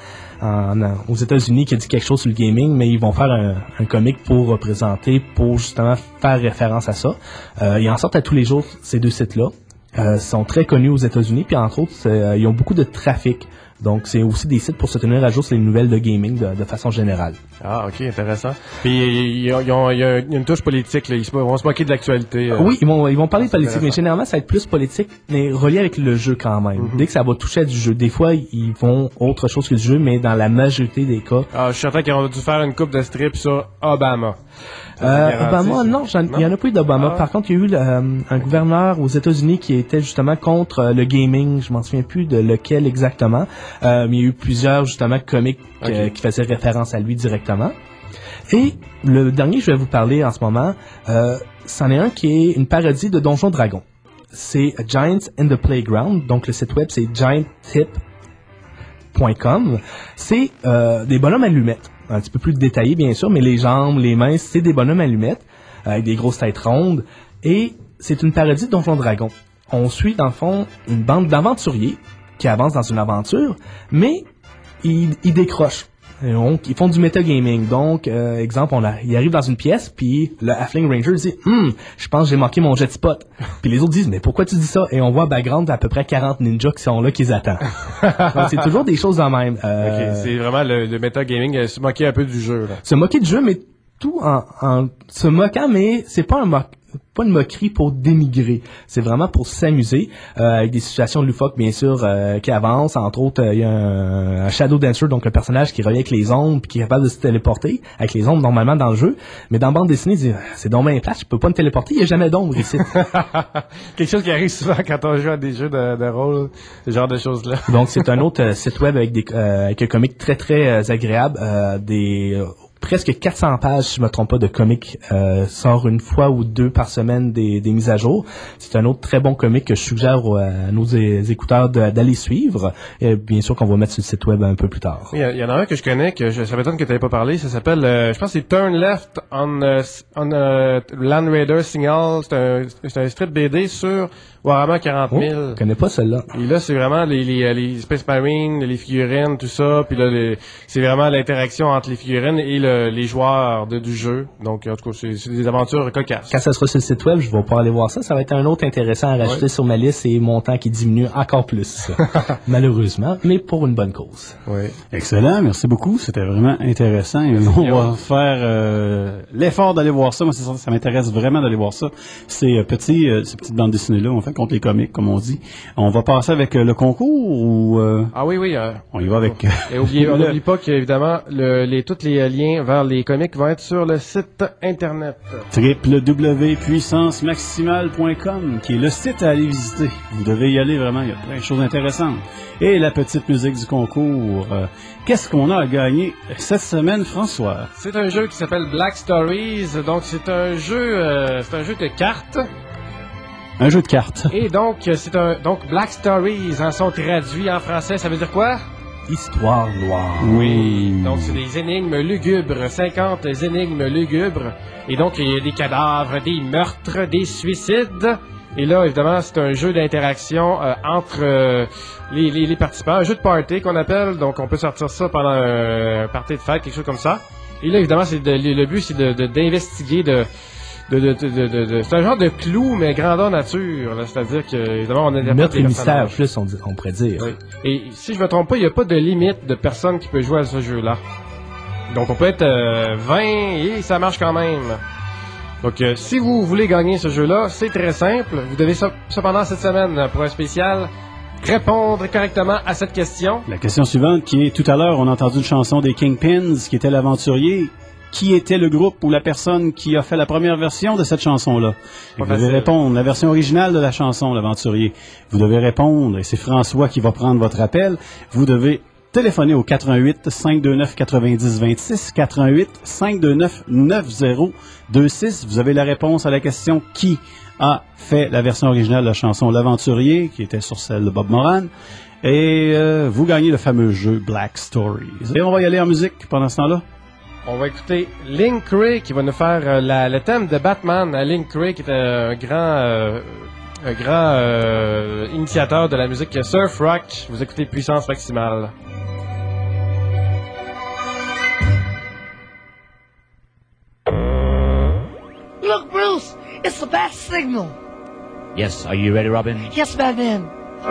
aux États-Unis qui a dit quelque chose sur le gaming, mais ils vont faire un comic pour représenter, pour justement faire référence à ça. Ils en sortent à tous les jours, ces deux sites-là. Sont très connus aux États-Unis, puis entre autres, ils ont beaucoup de trafic. Donc, c'est aussi des sites pour se tenir à jour sur les nouvelles de gaming de façon générale. Ah, ok, intéressant. Puis, il y a une touche politique, là. Ils vont se moquer de l'actualité. Oui, ils vont parler de politique, mais généralement, ça va être plus politique, mais relié avec le jeu quand même. Dès que ça va toucher à du jeu, des fois, ils vont autre chose que du jeu, mais dans la majorité des cas... Ah, je suis certain qu'ils ont dû faire une coupe de strip sur Obama. Obama, non, il y en a pas eu d'Obama. Par contre, il y a eu un gouverneur aux États-Unis qui était justement contre le gaming. Je m'en souviens plus de lequel exactement. Mais il y a eu plusieurs, justement, comics qui faisaient référence à lui directement. Et le dernier que je vais vous parler en ce moment, c'en est un qui est une parodie de Donjons Dragons. C'est Giants in the Playground. Donc, le site web, c'est gianttip.com. C'est des bonhommes allumettes. Un petit peu plus détaillé, bien sûr, mais les jambes, les mains, c'est des bonhommes allumettes avec des grosses têtes rondes. Et c'est une parodie de Donjons Dragons. On suit, dans le fond, une bande d'aventuriers qui avancent dans une aventure, mais ils décrochent. Donc, ils font du metagaming. Donc, exemple, ils arrivent dans une pièce, puis le Halfling Ranger dit « je pense que j'ai manqué mon jet spot ». Puis les autres disent « mais pourquoi tu dis ça ?» Et on voit background à peu près 40 ninjas qui sont là, qui les attendent. Donc, c'est toujours des choses en même. Ok, c'est vraiment le metagaming, se moquer un peu du jeu. Là. Se moquer du jeu, mais tout en se moquant, mais c'est pas une moquerie pour dénigrer. C'est vraiment pour s'amuser, avec des situations loufoques, bien sûr, qui avancent. Entre autres, il y a un Shadow Dancer, donc un personnage qui revient avec les ombres, puis qui est capable de se téléporter avec les ombres normalement dans le jeu. Mais dans la bande dessinée, il dit, c'est donc bien plate, je peux pas me téléporter, il n'y a jamais d'ombre ici. Quelque chose qui arrive souvent quand on joue à des jeux de rôle, ce genre de choses-là. Donc, c'est un autre site web avec un comic très, très agréable, presque 400 pages, si je me trompe pas, de comics, sort une fois ou deux par semaine des mises à jour. C'est un autre très bon comic que je suggère à nos écouteurs d'aller suivre. Et bien sûr qu'on va mettre sur le site web un peu plus tard. Oui, il y en a un que je connais, ça m'étonne que tu n'avais pas parlé, ça s'appelle, je pense que c'est Turn Left on Land Raider Signal. C'est un strip BD sur Warhammer 40 000. Je connais pas celle-là. Et là, c'est vraiment les Space Marines, les figurines, tout ça. Puis là, c'est vraiment l'interaction entre les figurines et les joueurs du jeu. Donc, en tout cas, c'est des aventures cocasses. Quand ça sera sur le site web, je vais pas aller voir ça. Ça va être un autre intéressant à rajouter sur ma liste et mon temps qui diminue encore plus. Malheureusement, mais pour une bonne cause. Oui. Excellent, merci beaucoup. C'était vraiment intéressant. Et on va faire l'effort d'aller voir ça. Moi, ça m'intéresse vraiment d'aller voir ça. Ces petites bandes dessinées-là, on fait contre les comics, comme on dit. On va passer avec le concours ou... Ah oui. On y va avec... Et on n'oublie pas qu'évidemment, tous les liens vers les comics vont être sur le site internet. www.puissancemaximale.com, qui est le site à aller visiter. Vous devez y aller vraiment, il y a plein de choses intéressantes. Et la petite musique du concours. Qu'est-ce qu'on a à gagner cette semaine, François? C'est un jeu qui s'appelle Black Stories. Donc, c'est un jeu de cartes. Un jeu de cartes. Et donc, donc Black Stories, en sont traduits en français, ça veut dire quoi? Histoire noire. Oui. Donc, c'est des énigmes lugubres, 50 énigmes lugubres. Et donc, il y a des cadavres, des meurtres, des suicides. Et là, évidemment, c'est un jeu d'interaction entre les participants, un jeu de party qu'on appelle. Donc, on peut sortir ça pendant un party de fête, quelque chose comme ça. Et là, évidemment, le but, c'est d'investiguer, c'est un genre de clou, mais grandeur nature. Là, c'est-à-dire que, évidemment, on a meurtre et mystère, plus on pourrait dire. Oui. Et si je me trompe pas, il n'y a pas de limite de personnes qui peuvent jouer à ce jeu-là. Donc, on peut être 20 et ça marche quand même. Donc, si vous voulez gagner ce jeu-là, c'est très simple. Vous devez cependant cette semaine, pour un spécial, répondre correctement à cette question. La question suivante qui est, tout à l'heure, on a entendu une chanson des Kingpins, qui était l'aventurier. Qui était le groupe ou la personne qui a fait la première version de cette chanson-là? Vous devez répondre, la version originale de la chanson, l'aventurier. Vous devez répondre, et c'est François qui va prendre votre appel. Vous devez téléphoner au 88 529 90 26, 88 529 9026. Vous avez la réponse à la question qui a fait la version originale de la chanson L'Aventurier, qui était sur celle de Bob Moran. Et vous gagnez le fameux jeu Black Stories. Et on va y aller en musique pendant ce temps-là. On va écouter Link Ray qui va nous faire le thème de Batman. Link Ray qui était un grand initiateur de la musique surf rock. Vous écoutez Puissance Maximale. Look, Bruce, it's the bat signal. Yes, are you ready, Robin? Yes, Batman.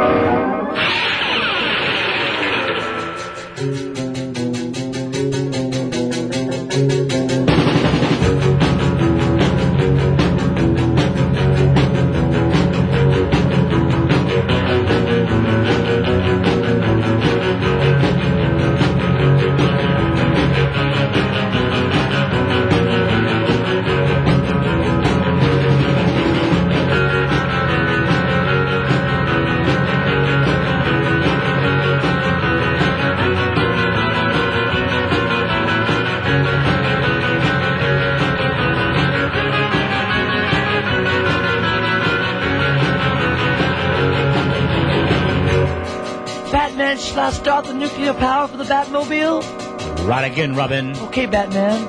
Should I start the nuclear power for the Batmobile? Right again, Robin. Okay, Batman.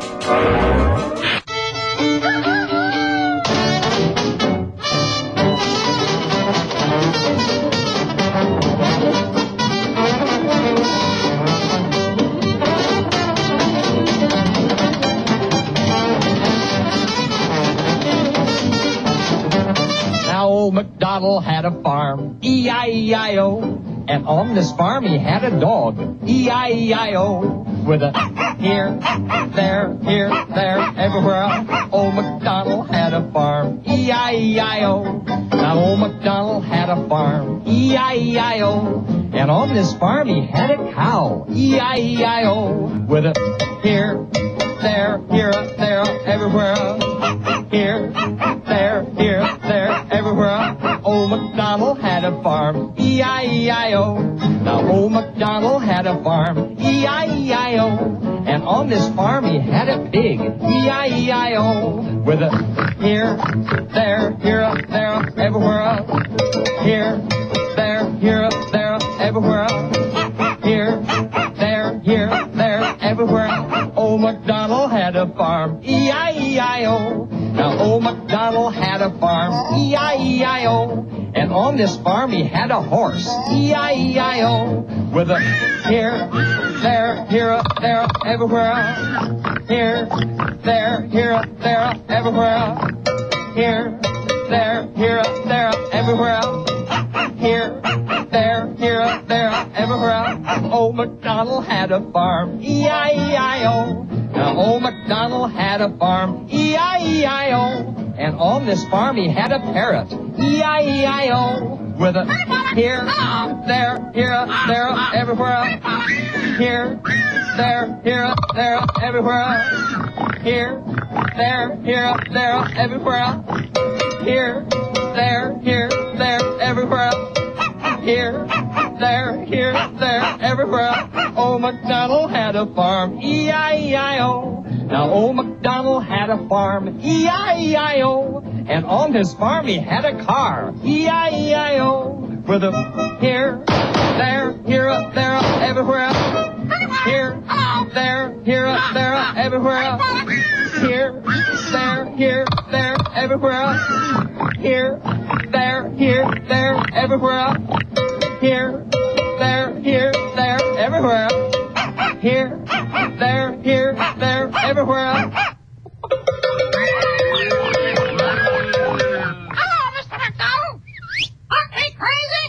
Now old MacDonald had a farm, E-I-E-I-O. And on this farm he had a dog, E-I-E-I-O, with a here, there, everywhere. Old MacDonald had a farm, E-I-E-I-O. Now old MacDonald had a farm, E-I-E-I-O. And on this farm he had a cow, E-I-E-I-O, with a here, there, everywhere. Here, there, everywhere. Old MacDonald had a farm, E-I-E-I-O. Now old MacDonald had a farm, E-I-E-I-O. And on this farm he had a pig, E-I-E-I-O. With a here, there, everywhere. Here, there, everywhere. Here, there, everywhere. Old MacDonald had a farm, E-I-E-I-O. Now old MacDonald had a farm, E-I-E-I-O. And on this farm he had a horse, E-I-E-I-O. With a here, there, everywhere. Here, there, everywhere. Here, there, everywhere. Here, there, everywhere. Old MacDonald had a farm, E-I-E-I-O. Now old MacDonald had a farm, E-I-E-I-O. And on this farm he had a parrot, E-I-E-I-O. With a here, there, everywhere. Here, there, everywhere. Here, there, everywhere. Here, there, everywhere. Here, there, everywhere. Old MacDonald had a farm, E-I-E-I-O. Now old MacDonald had a farm, E-I-E-I-O. and on his farm he had a car. E-I-E-I-O, with a here, there, here, there, everywhere. Here, there, here, there, everywhere. Here, there, everywhere. Here, there, everywhere. Here, there, everywhere. Here, there, everywhere. Hello, Mr. McDonald. Aren't we crazy?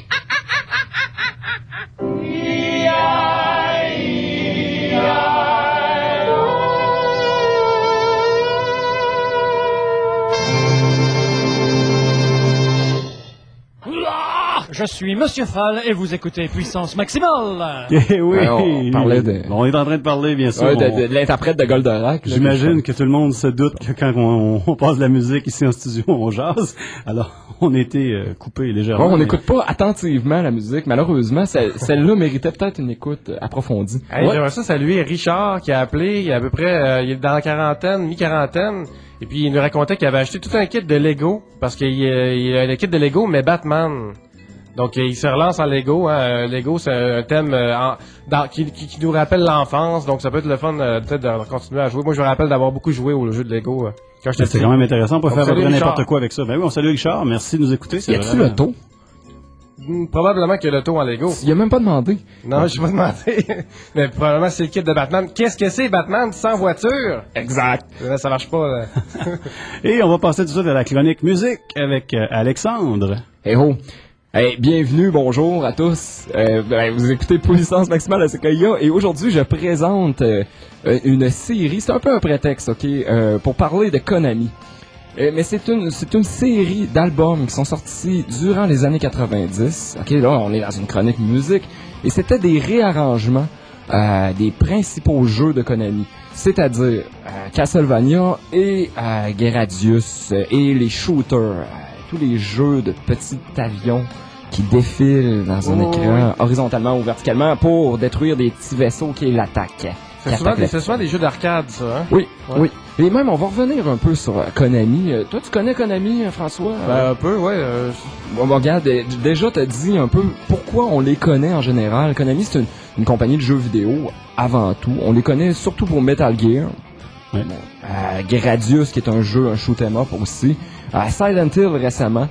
Je suis Monsieur Fall et vous écoutez Puissance Maximale. Eh oui. On parlait de... On est en train de parler, bien sûr. Ouais, de l'interprète de Goldorak. J'imagine que tout le monde se doute que quand on passe de la musique ici en studio, on jase. Alors, on était coupé légèrement. Bon, on n'écoute pas attentivement la musique. Malheureusement, celle-là méritait peut-être une écoute approfondie. Hey, ouais. J'aimerais ça saluer Richard qui a appelé. Il est à peu près il est dans la quarantaine, mi-quarantaine. Et puis, il nous racontait qu'il avait acheté tout un kit de Lego. Parce qu'il a le kit de Lego, mais Batman. Donc, il se relance en Lego. Hein. Lego, c'est un thème qui nous rappelle l'enfance. Donc, ça peut être le fun peut-être de continuer à jouer. Moi, je me rappelle d'avoir beaucoup joué au jeu de Lego quand j'étais petit. C'est quand même intéressant. On peut faire n'importe Richard. quoi avec ça. Ben oui, on salue Richard. Merci de nous écouter. Y a-tu l'auto? Probablement qu'il y a l'auto en Lego. Il a même pas demandé. Non, je vais pas demandé. Mais probablement c'est le kit de Batman. Qu'est-ce que c'est Batman sans voiture? Exact. Ça marche pas. Là. Et on va passer tout de suite à la chronique musique avec Alexandre. Hey ho! Hey, bienvenue, bonjour à tous. Vous écoutez Puissance Maximale à CKIA et aujourd'hui je présente une série, c'est un peu un prétexte, ok, pour parler de Konami. Mais c'est une série d'albums qui sont sortis durant les années 90. Ok, là on est dans une chronique musique et c'était des réarrangements des principaux jeux de Konami, c'est-à-dire Castlevania et Gradius et les shooters. Tous les jeux de petits avions qui défilent dans un écran horizontalement ou verticalement pour détruire des petits vaisseaux qui l'attaquent. C'est souvent des jeux d'arcade, ça, hein? Oui, ouais. Oui. Et même, on va revenir un peu sur Konami. Toi, tu connais Konami, François? Un peu, ouais. Bon, regarde, déjà, t'as dit un peu pourquoi on les connaît en général. Konami, c'est une compagnie de jeux vidéo avant tout. On les connaît surtout pour Metal Gear. Ouais. Gradius, qui est un shoot 'em up aussi. Silent Hill récemment.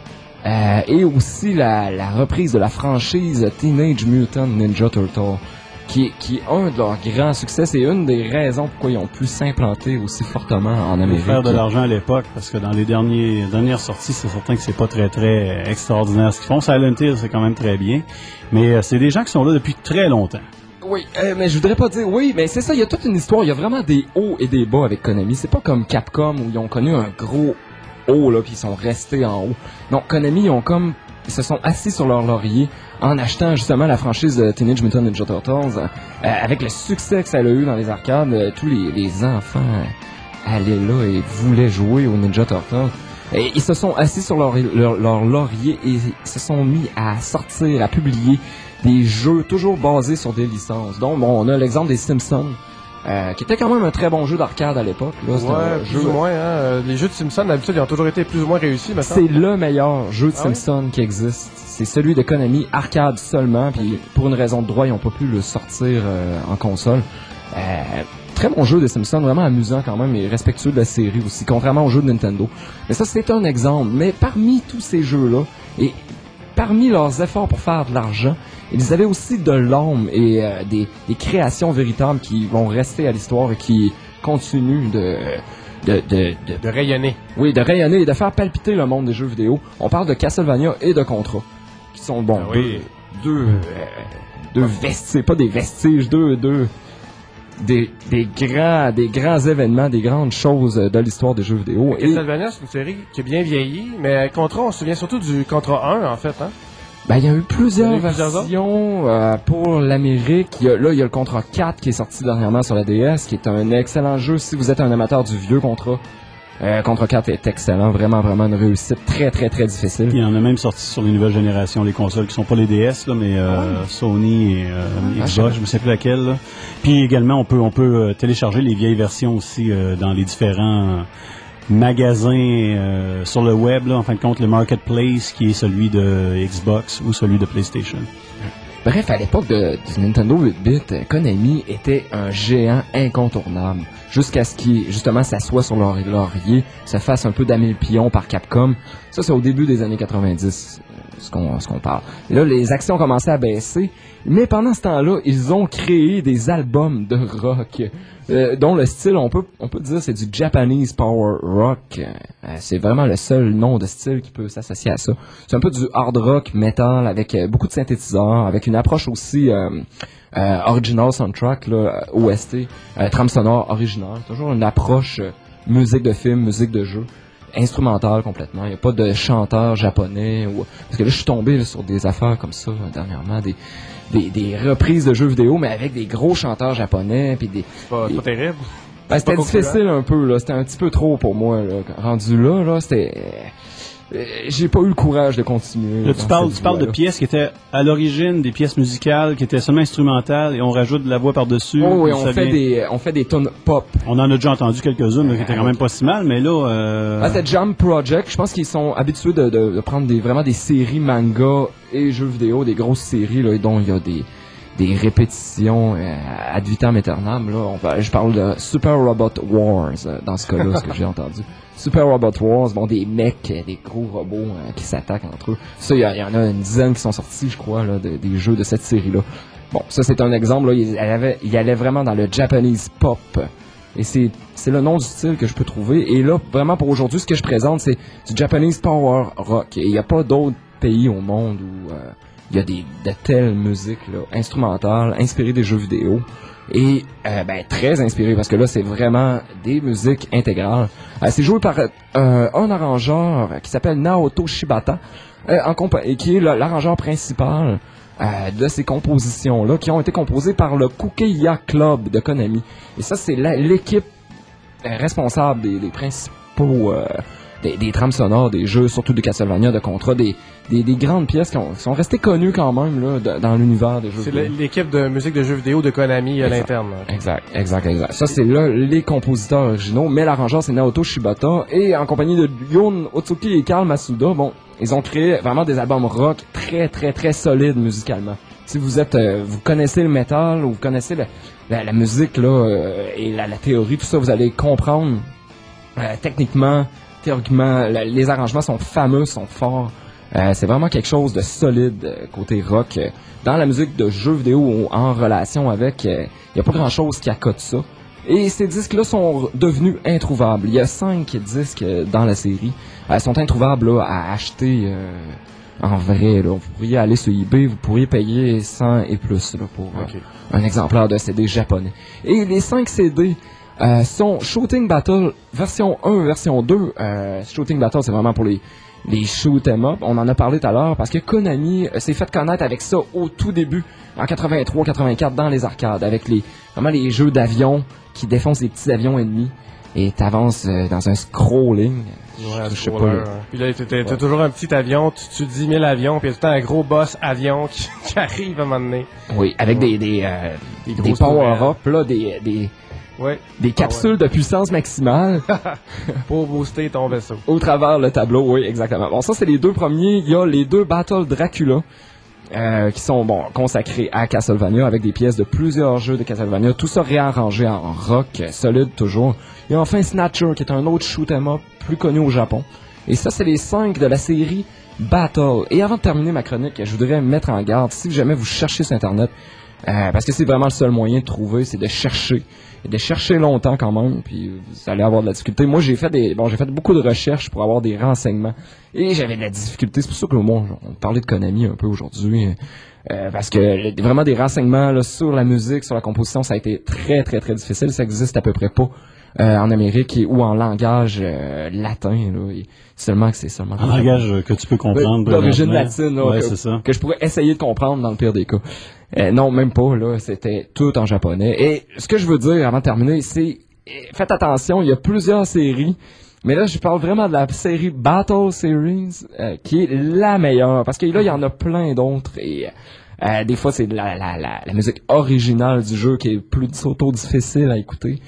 Et aussi la reprise de la franchise Teenage Mutant Ninja Turtle. Qui est un de leurs grands succès. C'est une des raisons pourquoi ils ont pu s'implanter aussi fortement en Amérique. Faire de l'argent à l'époque, parce que dans les dernières sorties, c'est certain que c'est pas très, très extraordinaire ce qu'ils font. Silent Hill, c'est quand même très bien. Mais c'est des gens qui sont là depuis très longtemps. Oui, mais je voudrais pas dire... Oui, mais c'est ça, il y a toute une histoire. Il y a vraiment des hauts et des bas avec Konami. C'est pas comme Capcom où ils ont connu un gros haut, là, puis ils sont restés en haut. Non, Konami, ils se sont assis sur leur laurier en achetant justement la franchise de Teenage Mutant Ninja Turtles. Avec le succès que ça a eu dans les arcades, tous les enfants allaient là et voulaient jouer aux Ninja Turtles. Et ils se sont assis sur leur laurier et ils se sont mis à sortir, à publier des jeux toujours basés sur des licences. Donc, bon, on a l'exemple des Simpsons, qui était quand même un très bon jeu d'arcade à l'époque. Là, plus ou moins. Hein. Les jeux de Simpsons, d'habitude, ils ont toujours été plus ou moins réussis. C'est le meilleur jeu de Simpsons qui existe. C'est celui de Konami, arcade seulement. Puis pour une raison de droit, ils n'ont pas pu le sortir en console. Très bon jeu de Simpsons, vraiment amusant quand même et respectueux de la série aussi, contrairement aux jeux de Nintendo. Mais ça, c'est un exemple. Mais parmi tous ces jeux-là, et parmi leurs efforts pour faire de l'argent, ils avaient aussi de l'âme et des créations véritables qui vont rester à l'histoire et qui continuent de rayonner. Oui, de rayonner et de faire palpiter le monde des jeux vidéo. On parle de Castlevania et de Contra, qui sont deux vestiges, pas des vestiges, des grands événements, des grandes choses de l'histoire des jeux vidéo. Castlevania, c'est une série qui est bien vieillie, mais Contra, on se souvient surtout du Contra 1, en fait, hein? Il y a eu plusieurs versions pour l'Amérique. Il y a le Contra 4 qui est sorti dernièrement sur la DS, qui est un excellent jeu si vous êtes un amateur du vieux Contra. Contra 4 est excellent, vraiment une réussite très très très difficile. Il y en a même sorti sur les nouvelles générations, les consoles qui sont pas les DS là, mais Sony et Xbox, je ne sais plus laquelle. Là. Puis également on peut télécharger les vieilles versions aussi dans les différents magasin sur le web, là, en fin de compte, le marketplace qui est celui de Xbox ou celui de PlayStation. Bref, à l'époque du Nintendo 8-bit, Konami était un géant incontournable. Jusqu'à ce qu'il, justement, s'assoie sur leur laurier, se fasse un peu damer le pion par Capcom. Ça, c'est au début des années 90, ce qu'on parle. Et là, les actions ont commencé à baisser, mais pendant ce temps-là, ils ont créé des albums de rock, dont le style, on peut dire, c'est du Japanese Power Rock. C'est vraiment le seul nom de style qui peut s'associer à ça. C'est un peu du hard rock metal avec beaucoup de synthétiseurs, avec une approche aussi original soundtrack, là, OST, trame sonore originale. Toujours une approche musique de film, musique de jeu, instrumentale complètement. Il n'y a pas de chanteur japonais. Parce que là, je suis tombé là, sur des affaires comme ça dernièrement, des reprises de jeux vidéo, mais avec des gros chanteurs japonais. Puis c'est pas terrible. Ben, c'était difficile un peu, là. C'était un petit peu trop pour moi, là. Rendu là, c'était... j'ai pas eu le courage de continuer. Là, tu parles de pièces qui étaient à l'origine des pièces musicales qui étaient seulement instrumentales et on rajoute de la voix par-dessus. Oh oui, on fait des tonnes pop. On en a déjà entendu quelques-unes, mais qui étaient quand même pas si mal, mais là... c'était Jump Project. Je pense qu'ils sont habitués de prendre vraiment des séries manga et jeux vidéo, des grosses séries, là, dont il y a des répétitions ad vitam aeternam, là. Je parle de Super Robot Wars, dans ce cas-là, ce que j'ai entendu. Super Robot Wars, bon, des mecs, des gros robots qui s'attaquent entre eux. Ça, il y en a une dizaine qui sont sortis, je crois, là, des jeux de cette série-là. Bon, ça, c'est un exemple, là. Il allait vraiment dans le Japanese pop. Et c'est le nom du style que je peux trouver. Et là, vraiment, pour aujourd'hui, ce que je présente, c'est du Japanese Power Rock. Et il n'y a pas d'autres pays au monde où il y a de telles musiques, là, instrumentales, inspirées des jeux vidéo. Et très inspiré parce que là c'est vraiment des musiques intégrales. C'est joué par un arrangeur qui s'appelle Naoto Shibata et qui est l'arrangeur principal de ces compositions là qui ont été composées par le Kukeya Club de Konami. Et ça c'est l'équipe responsable des principaux des trames sonores des jeux, surtout de Castlevania, de Contra, des grandes pièces qui sont restées connues quand même là, dans l'univers des jeux vidéo. C'est l'équipe de musique de jeux vidéo de Konami à l'interne. Exact. Ça, c'est là les compositeurs originaux, mais l'arrangeur, c'est Naoto Shibata, et en compagnie de Yon Otsuki et Karl Masuda, bon, ils ont créé vraiment des albums rock très, très, très solides musicalement. Si vous connaissez le metal, ou vous connaissez la musique, là, et la théorie, tout ça, vous allez comprendre techniquement, théoriquement, les arrangements sont fameux, sont forts. C'est vraiment quelque chose de solide côté rock. Dans la musique de jeux vidéo ou en relation avec, il n'y a pas grand-chose qui accote ça. Et ces disques-là sont devenus introuvables. Il y a 5 disques dans la série. Ils sont introuvables là, à acheter en vrai. Là. Vous pourriez aller sur eBay, vous pourriez payer 100 et plus là, pour un exemplaire de CD japonais. Et les 5 CD... sont Shooting Battle version 1, version 2. Shooting Battle, c'est vraiment pour les shoot 'em up. On en a parlé tout à l'heure parce que Konami s'est fait connaître avec ça au tout début, en 83-84, dans les arcades, avec vraiment les jeux d'avions qui défoncent des petits avions ennemis. Et t'avances dans un scrolling. Ouais, je sais pas. Puis là, t'as toujours un petit avion, tu 10 000 avions, puis il y a tout le temps un gros boss avion qui arrive à un moment donné. Oui, avec des power-up, là, des capsules de puissance maximale. Pour booster ton vaisseau. Au travers le tableau, oui, exactement. Bon, ça, c'est les 2 premiers. Il y a les 2 Battle Dracula, qui sont, consacrés à Castlevania, avec des pièces de plusieurs jeux de Castlevania. Tout ça réarrangé en rock, solide toujours. Il y a enfin Snatcher, qui est un autre shoot 'em up plus connu au Japon. Et ça, c'est les 5 de la série Battle. Et avant de terminer ma chronique, je voudrais mettre en garde, si jamais vous cherchez sur Internet, parce que c'est vraiment le seul moyen de trouver, c'est de chercher. Et de chercher longtemps quand même, puis vous allez avoir de la difficulté. Moi, j'ai fait beaucoup de recherches pour avoir des renseignements, et j'avais de la difficulté. C'est pour ça que on parlait de Konami un peu aujourd'hui, parce que vraiment des renseignements là, sur la musique, sur la composition, ça a été très très très difficile. Ça existe à peu près pas en Amérique ou en langage latin. Là, et seulement que c'est seulement un langage que tu peux comprendre d'origine latine, là, c'est ça. Que je pourrais essayer de comprendre dans le pire des cas. Non, même pas, là, c'était tout en japonais. Et ce que je veux dire avant de terminer, c'est, faites attention, il y a plusieurs séries, mais là, je parle vraiment de la série Battle Series, qui est la meilleure, parce que là, il y en a plein d'autres, et des fois, c'est la musique originale du jeu qui est plus difficile à écouter.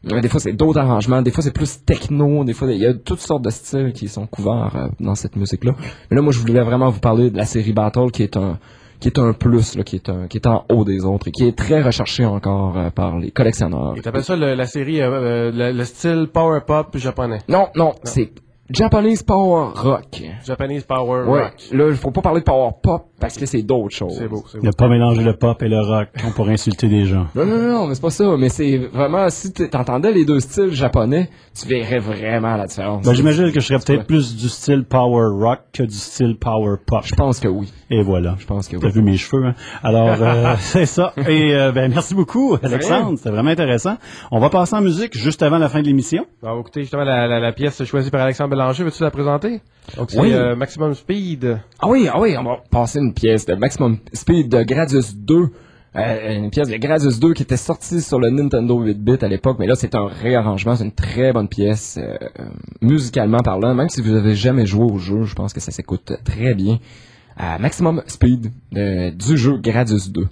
Des fois, c'est d'autres arrangements. Des fois, c'est plus techno. Des fois, il y a toutes sortes de styles qui sont couverts dans cette musique-là. Mais là, moi, je voulais vraiment vous parler de la série Battle, qui est un plus, là, qui est en haut des autres et qui est très recherché encore par les collectionneurs. Et t'appelles ça la série, le style power pop japonais? Non, c'est Japanese Power Rock. Japanese Power Ouais. Rock. Là, il faut pas parler de Power Pop parce que c'est d'autres choses. C'est beau. Ne pas mélanger le pop et le rock. On pourrait insulter des gens. Non, mais c'est pas ça. Mais c'est vraiment, si t'entendais les deux styles japonais, tu verrais vraiment la différence. Ben, j'imagine que je serais peut-être plus du style power rock que du style power pop. Je pense que oui. Et voilà. Je pense que oui. T'as vu mes cheveux, hein? Alors, c'est ça. Et merci beaucoup, Alexandre. C'était vraiment intéressant. On va passer en musique juste avant la fin de l'émission. Alors, écoutez, justement, la pièce choisie par Alexandre Bélanger, veux-tu la présenter? Donc, c'est Oui. Maximum Speed. Ah oui, on va passer une pièce de Maximum Speed de Gradius 2. Une pièce de Gradius 2 qui était sortie sur le Nintendo 8-bit à l'époque, mais là c'est un réarrangement, c'est une très bonne pièce musicalement parlant, même si vous avez jamais joué au jeu, je pense que ça s'écoute très bien. Maximum Speed du jeu Gradius 2.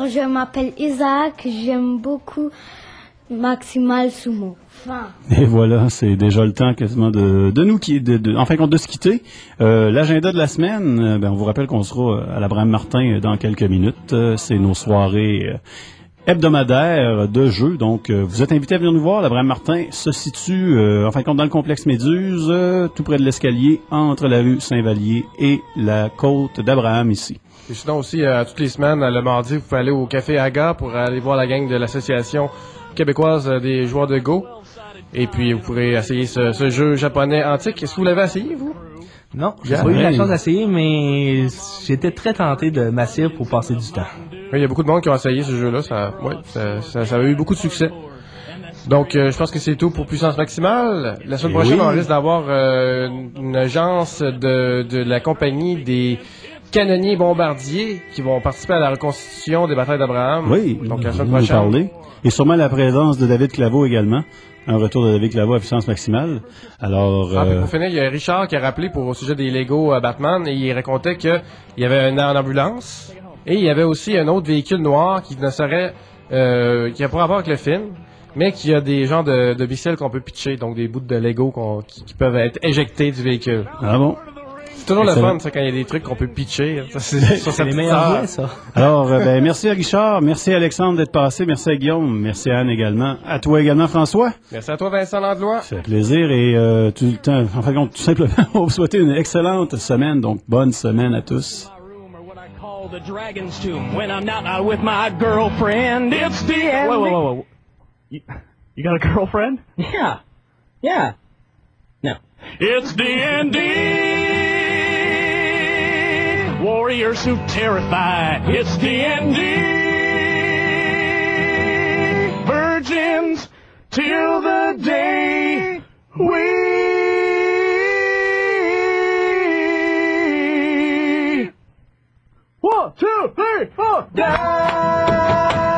je m'appelle Isaac, j'aime beaucoup Maximal Sumo. Fin. Et voilà, c'est déjà le temps quasiment de nous en fin de compte de se quitter. L'agenda de la semaine, on vous rappelle qu'on sera à l'Abraham Martin dans quelques minutes. C'est nos soirées hebdomadaires de jeux. Donc, vous êtes invités à venir nous voir. L'Abraham Martin se situe, en fin de compte, dans le complexe Méduse, tout près de l'escalier, entre la rue Saint-Vallier et la côte d'Abraham ici. Et sinon aussi, toutes les semaines, le mardi, vous pouvez aller au Café Aga pour aller voir la gang de l'Association québécoise des joueurs de Go. Et puis, vous pourrez essayer ce jeu japonais antique. Est-ce que vous l'avez essayé, vous? Non, j'ai pas eu la chance d'essayer, mais j'étais très tenté de m'asseoir pour passer du temps. Oui, il y a beaucoup de monde qui ont essayé ce jeu-là. Ça a eu beaucoup de succès. Donc, je pense que c'est tout pour Puissance Maximale. La semaine prochaine, on risque d'avoir une agence de la compagnie des canonniers bombardiers qui vont participer à la reconstitution des batailles d'Abraham. Oui, donc la semaine nous prochaine. Parler. Et sûrement la présence de David Claveau également. Un retour de David Claveau à Puissance Maximale. Alors, puis pour finir, il y a Richard qui a rappelé au sujet des Lego Batman et il racontait qu'il y avait une ambulance et il y avait aussi un autre véhicule noir qui ne serait qui a pas rapport avec le film, mais qui a des genres de bicelles qu'on peut pitcher, donc des bouts de Lego qui peuvent être éjectés du véhicule. Ah bon? C'est toujours le fun, ça, quand il y a des trucs qu'on peut pitcher. C'est les meilleurs jouets, ça. Alors, merci à Richard, merci à Alexandre d'être passé, merci à Guillaume, merci à Anne également. À toi également, François. Merci à toi, Vincent Landlois. Ça fait plaisir et tout le temps, en fin de compte, tout simplement, on vous souhaite une excellente semaine, donc bonne semaine à tous. The dragon's tomb when I'm not out with my girlfriend. It's the end. Whoa. You got a girlfriend? Yeah. No. It's D&D. Warriors who terrify. It's D&D. Virgins till the day we 1, 2, 3, 4, die!